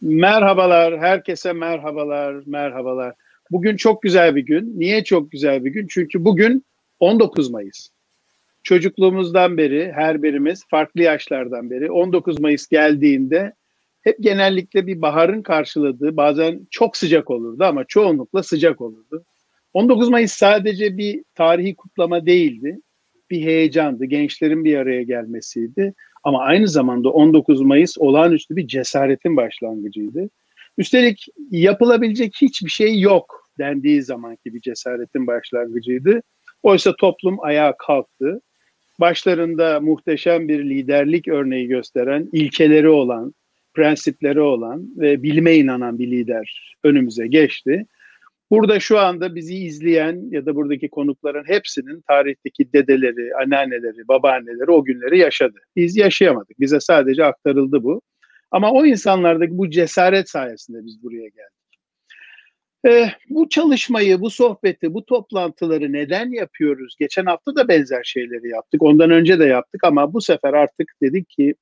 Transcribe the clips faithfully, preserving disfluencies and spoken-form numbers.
Merhabalar, herkese merhabalar, merhabalar. Bugün çok güzel bir gün. Niye çok güzel bir gün? Çünkü bugün on dokuz Mayıs. Çocukluğumuzdan beri her birimiz farklı yaşlardan beri on dokuz Mayıs geldiğinde hep genellikle bir baharın karşıladığı, bazen çok sıcak olurdu ama çoğunlukla sıcak olurdu. on dokuz Mayıs sadece bir tarihi kutlama değildi. Bir heyecandı, gençlerin bir araya gelmesiydi. Ama aynı zamanda on dokuz Mayıs olağanüstü bir cesaretin başlangıcıydı. Üstelik yapılabilecek hiçbir şey yok dendiği zamanki bir cesaretin başlangıcıydı. Oysa toplum ayağa kalktı. Başlarında muhteşem bir liderlik örneği gösteren, ilkeleri olan, prensipleri olan ve bilime inanan bir lider önümüze geçti. Burada şu anda bizi izleyen ya da buradaki konukların hepsinin tarihteki dedeleri, anneanneleri, babaanneleri o günleri yaşadı. Biz yaşayamadık. Bize sadece aktarıldı bu. Ama o insanlardaki bu cesaret sayesinde biz buraya geldik. Ee, bu çalışmayı, bu sohbeti, bu toplantıları neden yapıyoruz? Geçen hafta da benzer şeyleri yaptık. Ondan önce de yaptık ama bu sefer artık dedik ki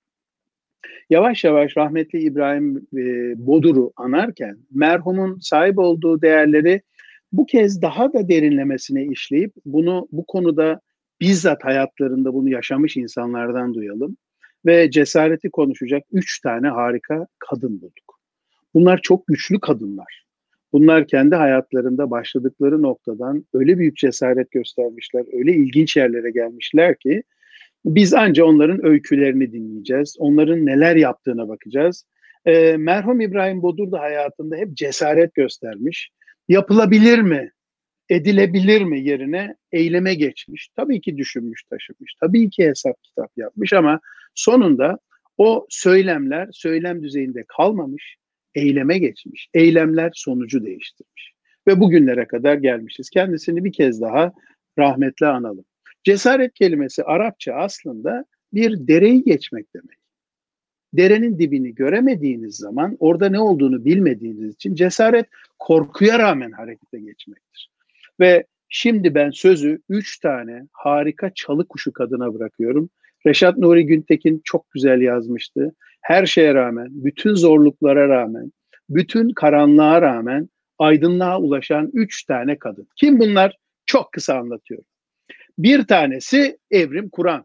yavaş yavaş rahmetli İbrahim e, Bodur'u anarken merhumun sahip olduğu değerleri bu kez daha da derinlemesine işleyip bunu bu konuda bizzat hayatlarında bunu yaşamış insanlardan duyalım ve cesareti konuşacak üç tane harika kadın bulduk. Bunlar çok güçlü kadınlar. Bunlar kendi hayatlarında başladıkları noktadan öyle büyük cesaret göstermişler, öyle ilginç yerlere gelmişler ki biz anca onların öykülerini dinleyeceğiz. Onların neler yaptığına bakacağız. E, merhum İbrahim Bodur da hayatında hep cesaret göstermiş. Yapılabilir mi, edilebilir mi yerine eyleme geçmiş. Tabii ki düşünmüş, taşımış. Tabii ki hesap kitap yapmış ama sonunda o söylemler söylem düzeyinde kalmamış, eyleme geçmiş. Eylemler sonucu değiştirmiş. Ve bugünlere kadar gelmişiz. Kendisini bir kez daha rahmetle analım. Cesaret kelimesi Arapça aslında bir dereyi geçmek demek. Derenin dibini göremediğiniz zaman orada ne olduğunu bilmediğiniz için cesaret korkuya rağmen harekete geçmektir. Ve şimdi ben sözü üç tane harika çalı kuşu kadına bırakıyorum. Reşat Nuri Güntekin çok güzel yazmıştı. Her şeye rağmen, bütün zorluklara rağmen, bütün karanlığa rağmen aydınlığa ulaşan üç tane kadın. Kim bunlar? Çok kısa anlatıyorum. Bir tanesi Evrim Kur'an.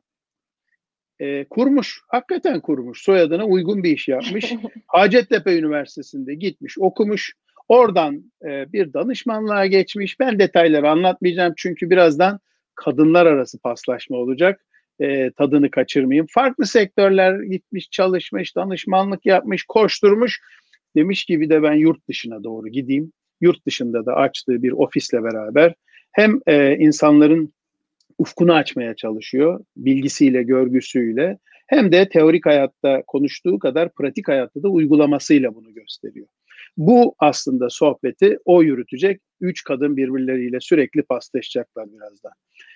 E, kurmuş, hakikaten kurmuş. Soyadına uygun bir iş yapmış. Hacettepe Üniversitesi'nde gitmiş, okumuş. Oradan e, bir danışmanlığa geçmiş. Ben detayları anlatmayacağım çünkü birazdan kadınlar arası paslaşma olacak. E, tadını kaçırmayayım. Farklı sektörler gitmiş, çalışmış, danışmanlık yapmış, koşturmuş. Demiş ki bir de ben yurt dışına doğru gideyim. Yurt dışında da açtığı bir ofisle beraber hem e, insanların ufkunu açmaya çalışıyor bilgisiyle, görgüsüyle hem de teorik hayatta konuştuğu kadar pratik hayatta da uygulamasıyla bunu gösteriyor. Bu aslında sohbeti o yürütecek. Üç kadın birbirleriyle sürekli paslaşacaklar birazdan.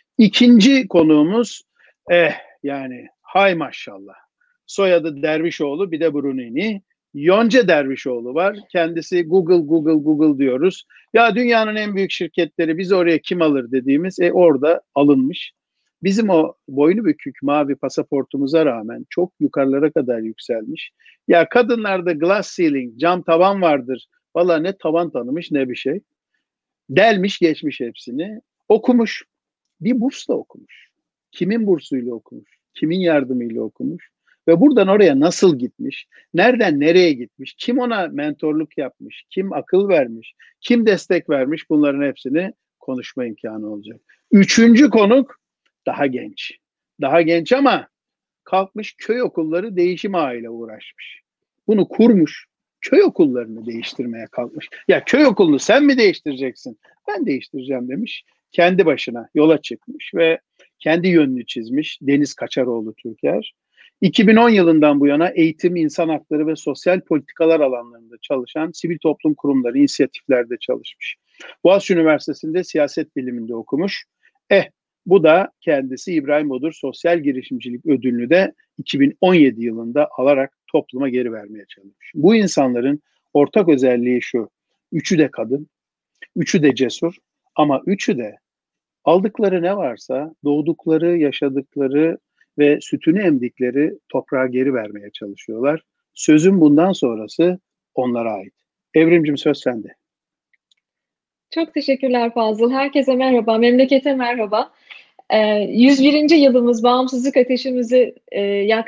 İkinci konuğumuz eh yani hay maşallah. Soyadı Dervişoğlu bir de Brunini. Yonca Dervişoğlu var. Kendisi Google, Google, Google diyoruz. Ya dünyanın en büyük şirketleri biz oraya kim alır dediğimiz e, orada alınmış. Bizim o boynu bükük mavi pasaportumuza rağmen çok yukarılara kadar yükselmiş. Ya kadınlarda glass ceiling, cam tavan vardır. Valla ne tavan tanımış ne bir şey. Delmiş geçmiş hepsini. Okumuş. Bir bursla okumuş. Kimin bursuyla okumuş? Kimin yardımıyla okumuş? Ve buradan oraya nasıl gitmiş? Nereden nereye gitmiş? Kim ona mentorluk yapmış? Kim akıl vermiş? Kim destek vermiş? Bunların hepsini konuşma imkanı olacak. Üçüncü konuk daha genç. Daha genç ama kalkmış köy okulları değişim ağıyla uğraşmış. Bunu kurmuş. Köy okullarını değiştirmeye kalkmış. Ya köy okulunu sen mi değiştireceksin? Ben değiştireceğim demiş. Kendi başına yola çıkmış ve kendi yönünü çizmiş. Deniz Kaçaroğlu Türker. iki bin on yılından bu yana eğitim, insan hakları ve sosyal politikalar alanlarında çalışan sivil toplum kurumları, inisiyatiflerde çalışmış. Boğaziçi Üniversitesi'nde siyaset biliminde okumuş. Eh, bu da kendisi İbrahim Bodur Sosyal Girişimcilik Ödülünü de iki bin on yedi yılında alarak topluma geri vermeye çalışmış. Bu insanların ortak özelliği şu. Üçü de kadın, üçü de cesur ama üçü de aldıkları ne varsa doğdukları, yaşadıkları ve sütünü emdikleri toprağa geri vermeye çalışıyorlar. Sözün bundan sonrası onlara ait. Evrimcim, söz sende. Çok teşekkürler Fazıl. Herkese merhaba, memlekete merhaba. Ee, yüz birinci yılımız, bağımsızlık ateşimizi e,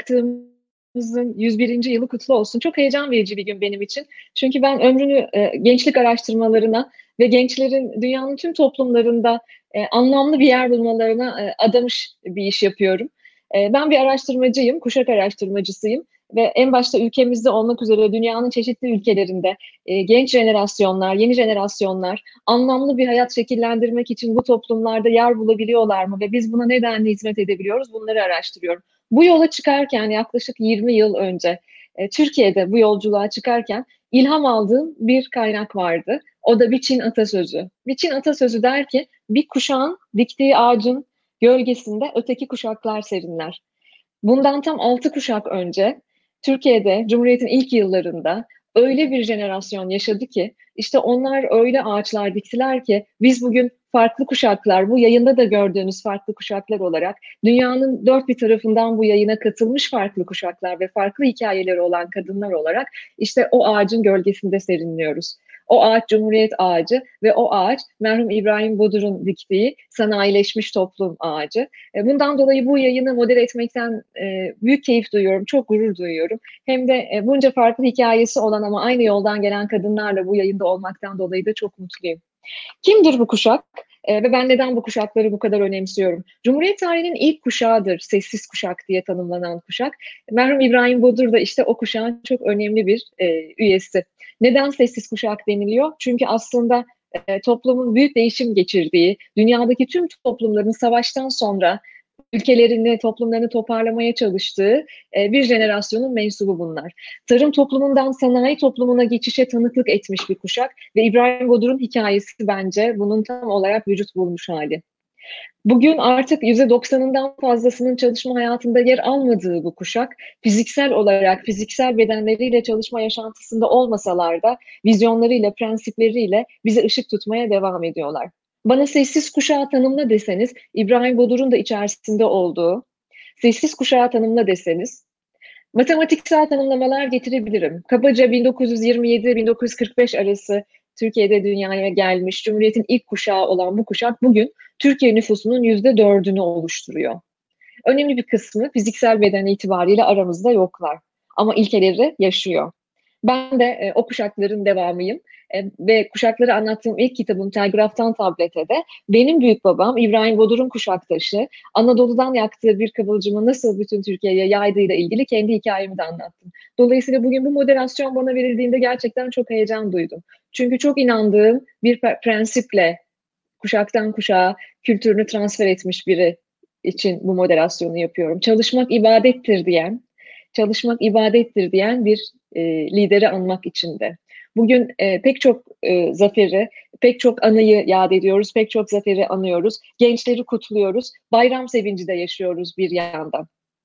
yaktığımızın yüz birinci yılı kutlu olsun. Çok heyecan verici bir gün benim için. Çünkü ben ömrünü e, gençlik araştırmalarına ve gençlerin dünyanın tüm toplumlarında e, anlamlı bir yer bulmalarına e, adamış bir iş yapıyorum. E, ben bir araştırmacıyım, kuşak araştırmacısıyım. Ve en başta ülkemizde olmak üzere dünyanın çeşitli ülkelerinde e, genç jenerasyonlar, yeni jenerasyonlar anlamlı bir hayat şekillendirmek için bu toplumlarda yer bulabiliyorlar mı ve biz buna nedenle hizmet edebiliyoruz? Bunları araştırıyorum. Bu yola çıkarken yaklaşık yirmi yıl önce e, Türkiye'de bu yolculuğa çıkarken ilham aldığım bir kaynak vardı. O da bir Çin atasözü. Bir Çin atasözü der ki bir kuşağın diktiği ağacın gölgesinde öteki kuşaklar serinler. Bundan tam altı kuşak önce Türkiye'de Cumhuriyet'in ilk yıllarında öyle bir jenerasyon yaşadı ki işte onlar öyle ağaçlar diktiler ki biz bugün farklı kuşaklar, bu yayında da gördüğünüz farklı kuşaklar olarak dünyanın dört bir tarafından bu yayına katılmış farklı kuşaklar ve farklı hikayeleri olan kadınlar olarak işte o ağacın gölgesinde serinliyoruz. O ağaç Cumhuriyet ağacı ve o ağaç merhum İbrahim Bodur'un diktiği sanayileşmiş toplum ağacı. Bundan dolayı bu yayını model etmekten e, büyük keyif duyuyorum, çok gurur duyuyorum. Hem de e, bunca farklı hikayesi olan ama aynı yoldan gelen kadınlarla bu yayında olmaktan dolayı da çok mutluyum. Kimdir bu kuşak? E, ve ben neden bu kuşakları bu kadar önemsiyorum? Cumhuriyet tarihinin ilk kuşağıdır, sessiz kuşak diye tanımlanan kuşak. Merhum İbrahim Bodur da işte o kuşağın çok önemli bir e, üyesi. Neden sessiz kuşak deniliyor? Çünkü aslında e, toplumun büyük değişim geçirdiği, dünyadaki tüm toplumların savaştan sonra ülkelerini, toplumlarını toparlamaya çalıştığı e, bir jenerasyonun mensubu bunlar. Tarım toplumundan sanayi toplumuna geçişe tanıklık etmiş bir kuşak ve İbrahim Bodur'un hikayesi bence bunun tam olarak vücut bulmuş hali. Bugün artık yüzde doksanından fazlasının çalışma hayatında yer almadığı bu kuşak, fiziksel olarak, fiziksel bedenleriyle çalışma yaşantısında olmasalar da vizyonlarıyla, prensipleriyle bize ışık tutmaya devam ediyorlar. Bana sessiz kuşağı tanımla deseniz, İbrahim Bodur'un da içerisinde olduğu, sessiz kuşağı tanımla deseniz, matematiksel tanımlamalar getirebilirim. Kabaca bin dokuz yüz yirmi yedi bin dokuz yüz kırk beş arası Türkiye'de dünyaya gelmiş, Cumhuriyet'in ilk kuşağı olan bu kuşak bugün Türkiye nüfusunun yüzde dördünü oluşturuyor. Önemli bir kısmı fiziksel beden itibariyle aramızda yoklar. Ama ilkeleri yaşıyor. Ben de e, o kuşakların devamıyım. E, ve kuşakları anlattığım ilk kitabım Telgraftan Tablete de benim büyük babam İbrahim Bodur'un kuşaktaşı Anadolu'dan yaktığı bir kıvılcımı nasıl bütün Türkiye'ye yaydığıyla ilgili kendi hikayemi de anlattım. Dolayısıyla bugün bu moderasyon bana verildiğinde gerçekten çok heyecan duydum. Çünkü çok inandığım bir prensiple kuşaktan kuşağa kültürünü transfer etmiş biri için bu moderasyonu yapıyorum. Çalışmak ibadettir diyen, çalışmak ibadettir diyen bir e, lideri anmak için de. Bugün e, pek çok e, zaferi, pek çok anıyı yad ediyoruz, pek çok zaferi anıyoruz, gençleri kutluyoruz, bayram sevinci de yaşıyoruz bir yandan.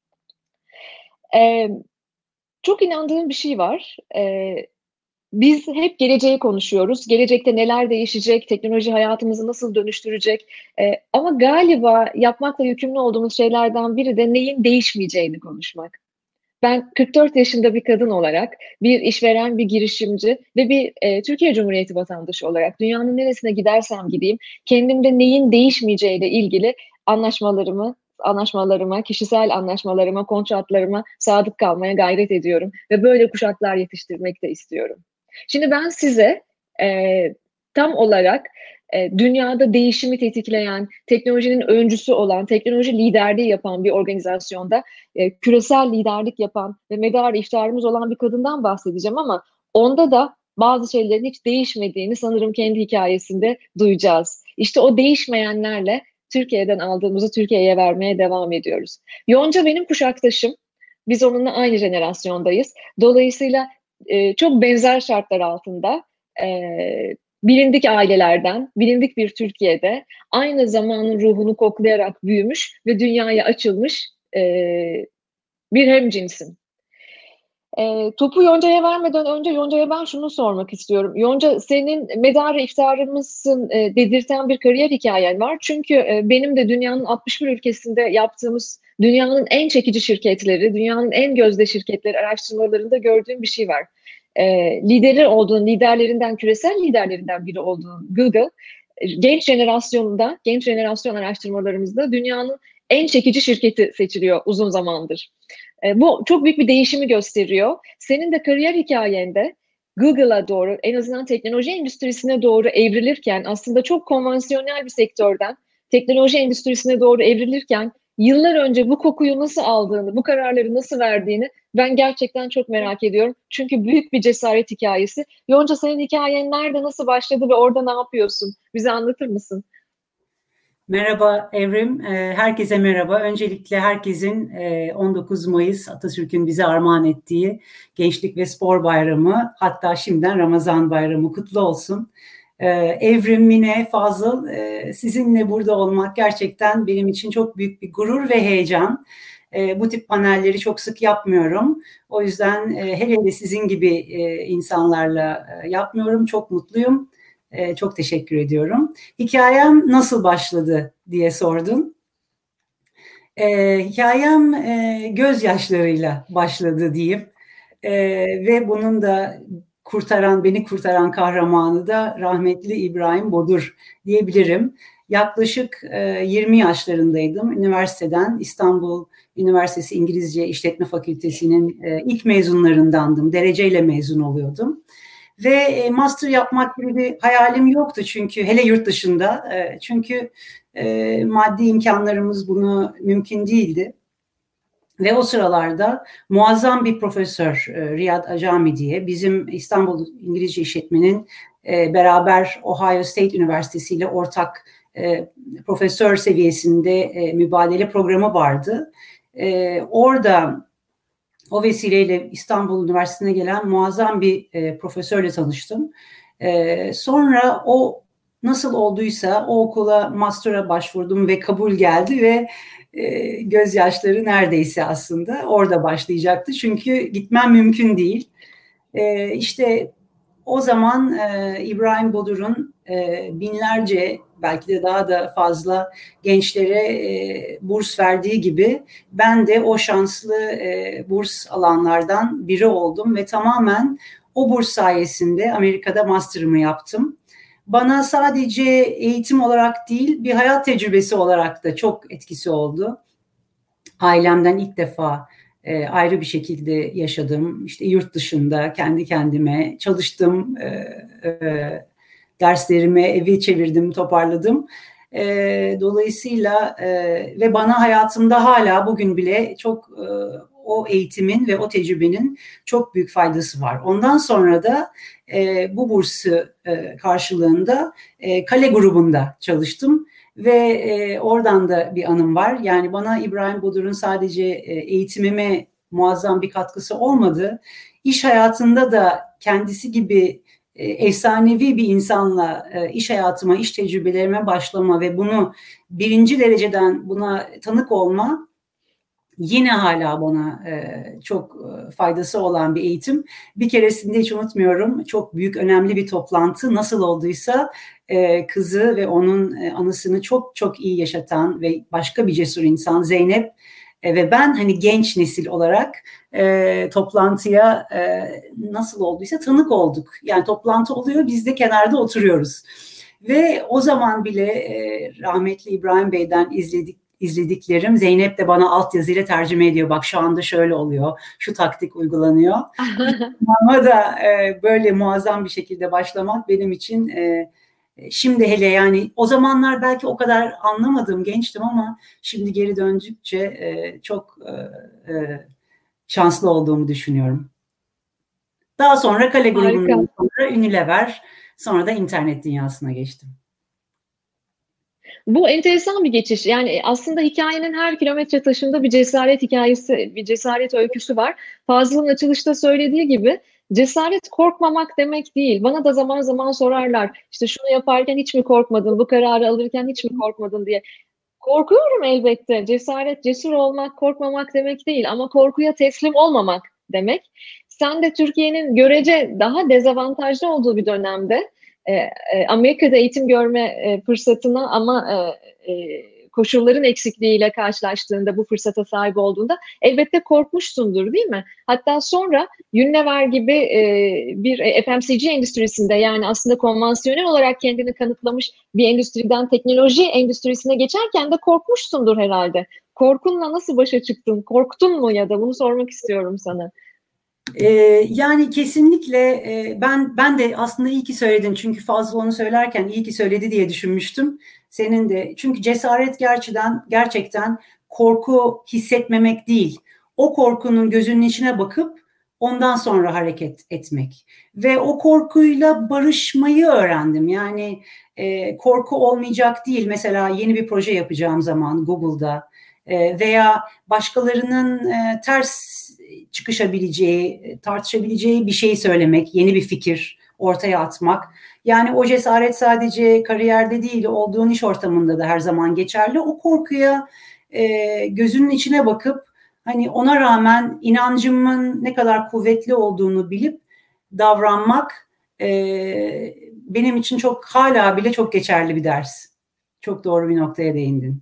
E, çok inandığım bir şey var. E, Biz hep geleceği konuşuyoruz. Gelecekte neler değişecek, teknoloji hayatımızı nasıl dönüştürecek? Ee, ama galiba yapmakla yükümlü olduğumuz şeylerden biri de neyin değişmeyeceğini konuşmak. Ben kırk dört yaşında bir kadın olarak, bir işveren, bir girişimci ve bir e, Türkiye Cumhuriyeti vatandaşı olarak dünyanın neresine gidersem gideyim, kendimde neyin değişmeyeceğiyle ilgili anlaşmalarımı, anlaşmalarıma, kişisel anlaşmalarıma, kontratlarıma sadık kalmaya gayret ediyorum ve böyle kuşaklar yetiştirmek de istiyorum. Şimdi ben size e, tam olarak e, dünyada değişimi tetikleyen, teknolojinin öncüsü olan, teknoloji liderliği yapan bir organizasyonda e, küresel liderlik yapan ve medarı iftiharımız olan bir kadından bahsedeceğim ama onda da bazı şeylerin hiç değişmediğini sanırım kendi hikayesinde duyacağız. İşte o değişmeyenlerle Türkiye'den aldığımızı Türkiye'ye vermeye devam ediyoruz. Yonca benim kuşaktaşım. Biz onunla aynı jenerasyondayız. Dolayısıyla e, çok benzer şartlar altında e, bilindik ailelerden, bilindik bir Türkiye'de aynı zamanın ruhunu koklayarak büyümüş ve dünyaya açılmış e, bir hemcinsim. E, topu Yonca'ya vermeden önce Yonca'ya ben şunu sormak istiyorum. Yonca, senin medarı iftiharımızsın e, dedirten bir kariyer hikayen var. Çünkü e, benim de dünyanın altmış bir ülkesinde yaptığımız dünyanın en çekici şirketleri, dünyanın en gözde şirketleri araştırmalarında gördüğüm bir şey var. e, lideri olduğun, liderlerinden, küresel liderlerinden biri olduğun Google, e, genç jenerasyonunda, genç jenerasyon araştırmalarımızda dünyanın en çekici şirketi seçiliyor uzun zamandır. E, bu çok büyük bir değişimi gösteriyor. Senin de kariyer hikayende Google'a doğru, en azından teknoloji endüstrisine doğru evrilirken, aslında çok konvansiyonel bir sektörden teknoloji endüstrisine doğru evrilirken yıllar önce bu kokuyu nasıl aldığını, bu kararları nasıl verdiğini ben gerçekten çok merak ediyorum. Çünkü büyük bir cesaret hikayesi. Yonca, senin hikayen nerede, nasıl başladı ve orada ne yapıyorsun? Bize anlatır mısın? Merhaba Evrim, herkese merhaba. Öncelikle herkesin on dokuz Mayıs Atatürk'ün bize armağan ettiği Gençlik ve Spor Bayramı, hatta şimdiden Ramazan Bayramı kutlu olsun. Evrim, Mine, Fazıl, sizinle burada olmak gerçekten benim için çok büyük bir gurur ve heyecan. Bu tip panelleri çok sık yapmıyorum. O yüzden hele hele sizin gibi insanlarla yapmıyorum. Çok mutluyum. Ee, çok teşekkür ediyorum. Hikayem nasıl başladı diye sordun. Ee, hikayem e, gözyaşlarıyla başladı diyeyim. Ee, ve bunun da kurtaran, beni kurtaran kahramanı da rahmetli İbrahim Bodur diyebilirim. Yaklaşık e, yirmi yaşlarındaydım. Üniversiteden, İstanbul Üniversitesi İngilizce İşletme Fakültesi'nin e, ilk mezunlarındandım. Dereceyle mezun oluyordum. Ve master yapmak gibi bir hayalim yoktu, çünkü hele yurt dışında, çünkü maddi imkanlarımız bunu mümkün değildi. Ve o sıralarda muazzam bir profesör, Riyad Acami diye, bizim İstanbul İngilizce İşletme'nin beraber Ohio State Üniversitesi ile ortak profesör seviyesinde mübadele programı vardı. Orada o vesileyle İstanbul Üniversitesi'ne gelen muazzam bir e, profesörle tanıştım. E, sonra o nasıl olduysa o okula master'a başvurdum ve kabul geldi ve e, gözyaşları neredeyse aslında orada başlayacaktı. Çünkü gitmem mümkün değil. E, işte o zaman e, İbrahim Bodur'un e, binlerce, belki de daha da fazla gençlere e, burs verdiği gibi ben de o şanslı e, burs alanlardan biri oldum ve tamamen o burs sayesinde Amerika'da master'ımı yaptım. Bana sadece eğitim olarak değil, bir hayat tecrübesi olarak da çok etkisi oldu. Ailemden ilk defa E, ayrı bir şekilde yaşadım. İşte yurt dışında kendi kendime çalıştım, e, e, derslerimi evi çevirdim, toparladım. E, dolayısıyla e, ve bana hayatımda hala bugün bile çok e, o eğitimin ve o tecrübenin çok büyük faydası var. Ondan sonra da e, bu bursu e, karşılığında e, Kale grubunda çalıştım. Ve e, oradan da bir anım var. Yani bana İbrahim Bodur'un sadece e, eğitimime muazzam bir katkısı olmadı. İş hayatında da kendisi gibi e, efsanevi bir insanla e, iş hayatıma, iş tecrübelerime başlama ve bunu birinci dereceden buna tanık olma yine hala bana e, çok e, faydası olan bir eğitim. Bir keresinde hiç unutmuyorum, çok büyük, önemli bir toplantı, nasıl olduysa e, kızı ve onun e, anısını çok çok iyi yaşatan ve başka bir cesur insan Zeynep e, ve ben, hani genç nesil olarak e, toplantıya e, nasıl olduysa tanık olduk. Yani toplantı oluyor, biz de kenarda oturuyoruz. Ve o zaman bile e, rahmetli İbrahim Bey'den izledik izlediklerim, Zeynep de bana altyazıyla tercüme ediyor. Bak şu anda şöyle oluyor, şu taktik uygulanıyor. Ama da e, böyle muazzam bir şekilde başlamak benim için e, şimdi hele, yani o zamanlar belki o kadar anlamadığım, gençtim ama şimdi geri döndükçe e, çok e, e, şanslı olduğumu düşünüyorum. Daha sonra Kale grubundan sonra Unilever, sonra da internet dünyasına geçtim. Bu enteresan bir geçiş. Yani aslında hikayenin her kilometre taşında bir cesaret hikayesi, bir cesaret öyküsü var. Fazıl'ın açılışta söylediği gibi cesaret korkmamak demek değil. Bana da zaman zaman sorarlar, işte şunu yaparken hiç mi korkmadın, bu kararı alırken hiç mi korkmadın diye. Korkuyorum elbette. Cesaret, cesur olmak, korkmamak demek değil ama korkuya teslim olmamak demek. Sen de Türkiye'nin görece daha dezavantajlı olduğu bir dönemde Amerika'da eğitim görme fırsatına ama koşulların eksikliğiyle karşılaştığında, bu fırsata sahip olduğunda elbette korkmuşsundur, değil mi? Hatta sonra Unilever gibi e, bir F M C G endüstrisinde, yani aslında konvansiyonel olarak kendini kanıtlamış bir endüstriden teknoloji endüstrisine geçerken de korkmuşsundur herhalde. Korkunla nasıl başa çıktın? Korktun mu ya da, bunu sormak istiyorum sana. Ee, yani kesinlikle e, ben ben de aslında iyi ki söyledin, çünkü Fazıl onu söylerken iyi ki söyledi diye düşünmüştüm. Senin de, çünkü cesaret gerçekten gerçekten korku hissetmemek değil. O korkunun gözünün içine bakıp ondan sonra hareket etmek ve o korkuyla barışmayı öğrendim. Yani e, korku olmayacak değil. Mesela yeni bir proje yapacağım zaman Google'da e, veya başkalarının e, ters çıkışabileceği, tartışabileceği bir şey söylemek, yeni bir fikir ortaya atmak. Yani o cesaret sadece kariyerde değil, olduğun iş ortamında da her zaman geçerli. O korkuya e, gözünün içine bakıp, hani ona rağmen inancımın ne kadar kuvvetli olduğunu bilip davranmak e, benim için çok, hala bile çok geçerli bir ders. Çok doğru bir noktaya değindin.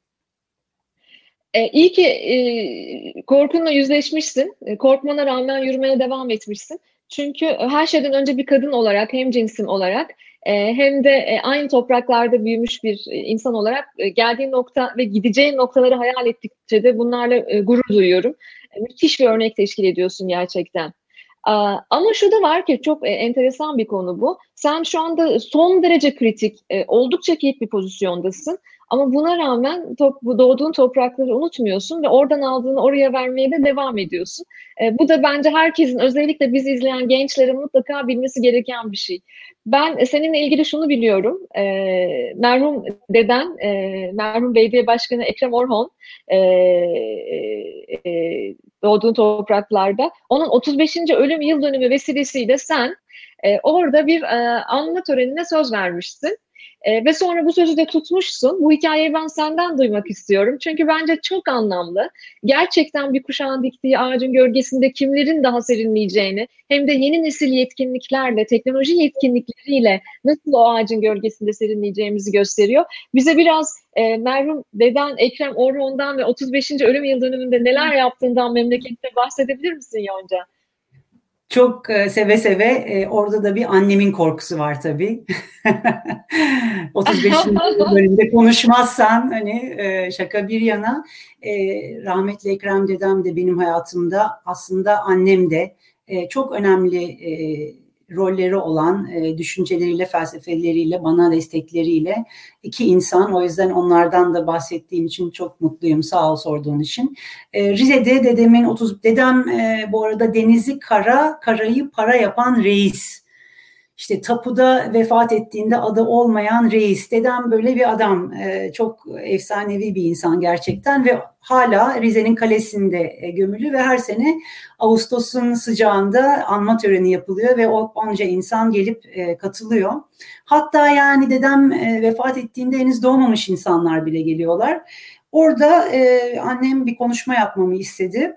E, iyi ki e, korkunla yüzleşmişsin. E, korkmana rağmen yürümeye devam etmişsin. Çünkü her şeyden önce bir kadın olarak, hem cinsim olarak e, hem de e, aynı topraklarda büyümüş bir e, insan olarak e, geldiğin nokta ve gideceğin noktaları hayal ettikçe de bunlarla e, gurur duyuyorum. E, müthiş bir örnek teşkil ediyorsun gerçekten. Aa, ama şu da var ki, çok e, enteresan bir konu bu. Sen şu anda son derece kritik, e, oldukça kilit bir pozisyondasın. Ama buna rağmen top, bu doğduğun toprakları unutmuyorsun ve oradan aldığını oraya vermeye de devam ediyorsun. E, bu da bence herkesin, özellikle bizi izleyen gençlerin mutlaka bilmesi gereken bir şey. Ben seninle ilgili şunu biliyorum. E, merhum deden, e, merhum Belediye Başkanı Ekrem Orhon, e, e, doğduğun topraklarda, onun otuz beşinci ölüm yıl dönümü vesilesiyle sen e, orada bir e, anma törenine söz vermiştin. E, ve sonra bu sözü de tutmuşsun. Bu hikayeyi ben senden duymak istiyorum. Çünkü bence çok anlamlı. Gerçekten bir kuşağın diktiği ağacın gölgesinde kimlerin daha serinleyeceğini, hem de yeni nesil yetkinliklerle, teknoloji yetkinlikleriyle nasıl o ağacın gölgesinde serinleyeceğimizi gösteriyor. Bize biraz e, merhum deden Ekrem Orhon'dan ve otuz beşinci ölüm yıl dönümünde neler yaptığından memlekette bahsedebilir misin Yonca? Çok e, seve seve. E, orada da bir annemin korkusu var tabii. otuz beşinci bölümde konuşmazsan, hani e, şaka bir yana, e, rahmetli Ekrem dedem de benim hayatımda, aslında annem de e, çok önemli e, rolleri olan, e, düşünceleriyle, felsefeleriyle, bana destekleriyle iki insan. O yüzden onlardan da bahsettiğim için çok mutluyum. Sağ ol sorduğun için. E, Rize'de dedemin otuz dedem e, bu arada Deniz'i kara, karayı para yapan reis. İşte tapuda vefat ettiğinde adı olmayan reis. Dedem böyle bir adam. E, çok efsanevi bir insan gerçekten ve hala Rize'nin kalesinde e, gömülü ve her sene Ağustos'un sıcağında anma töreni yapılıyor ve onca insan gelip e, katılıyor. Hatta yani dedem e, vefat ettiğinde henüz doğmamış insanlar bile geliyorlar. Orada e, annem bir konuşma yapmamı istedi.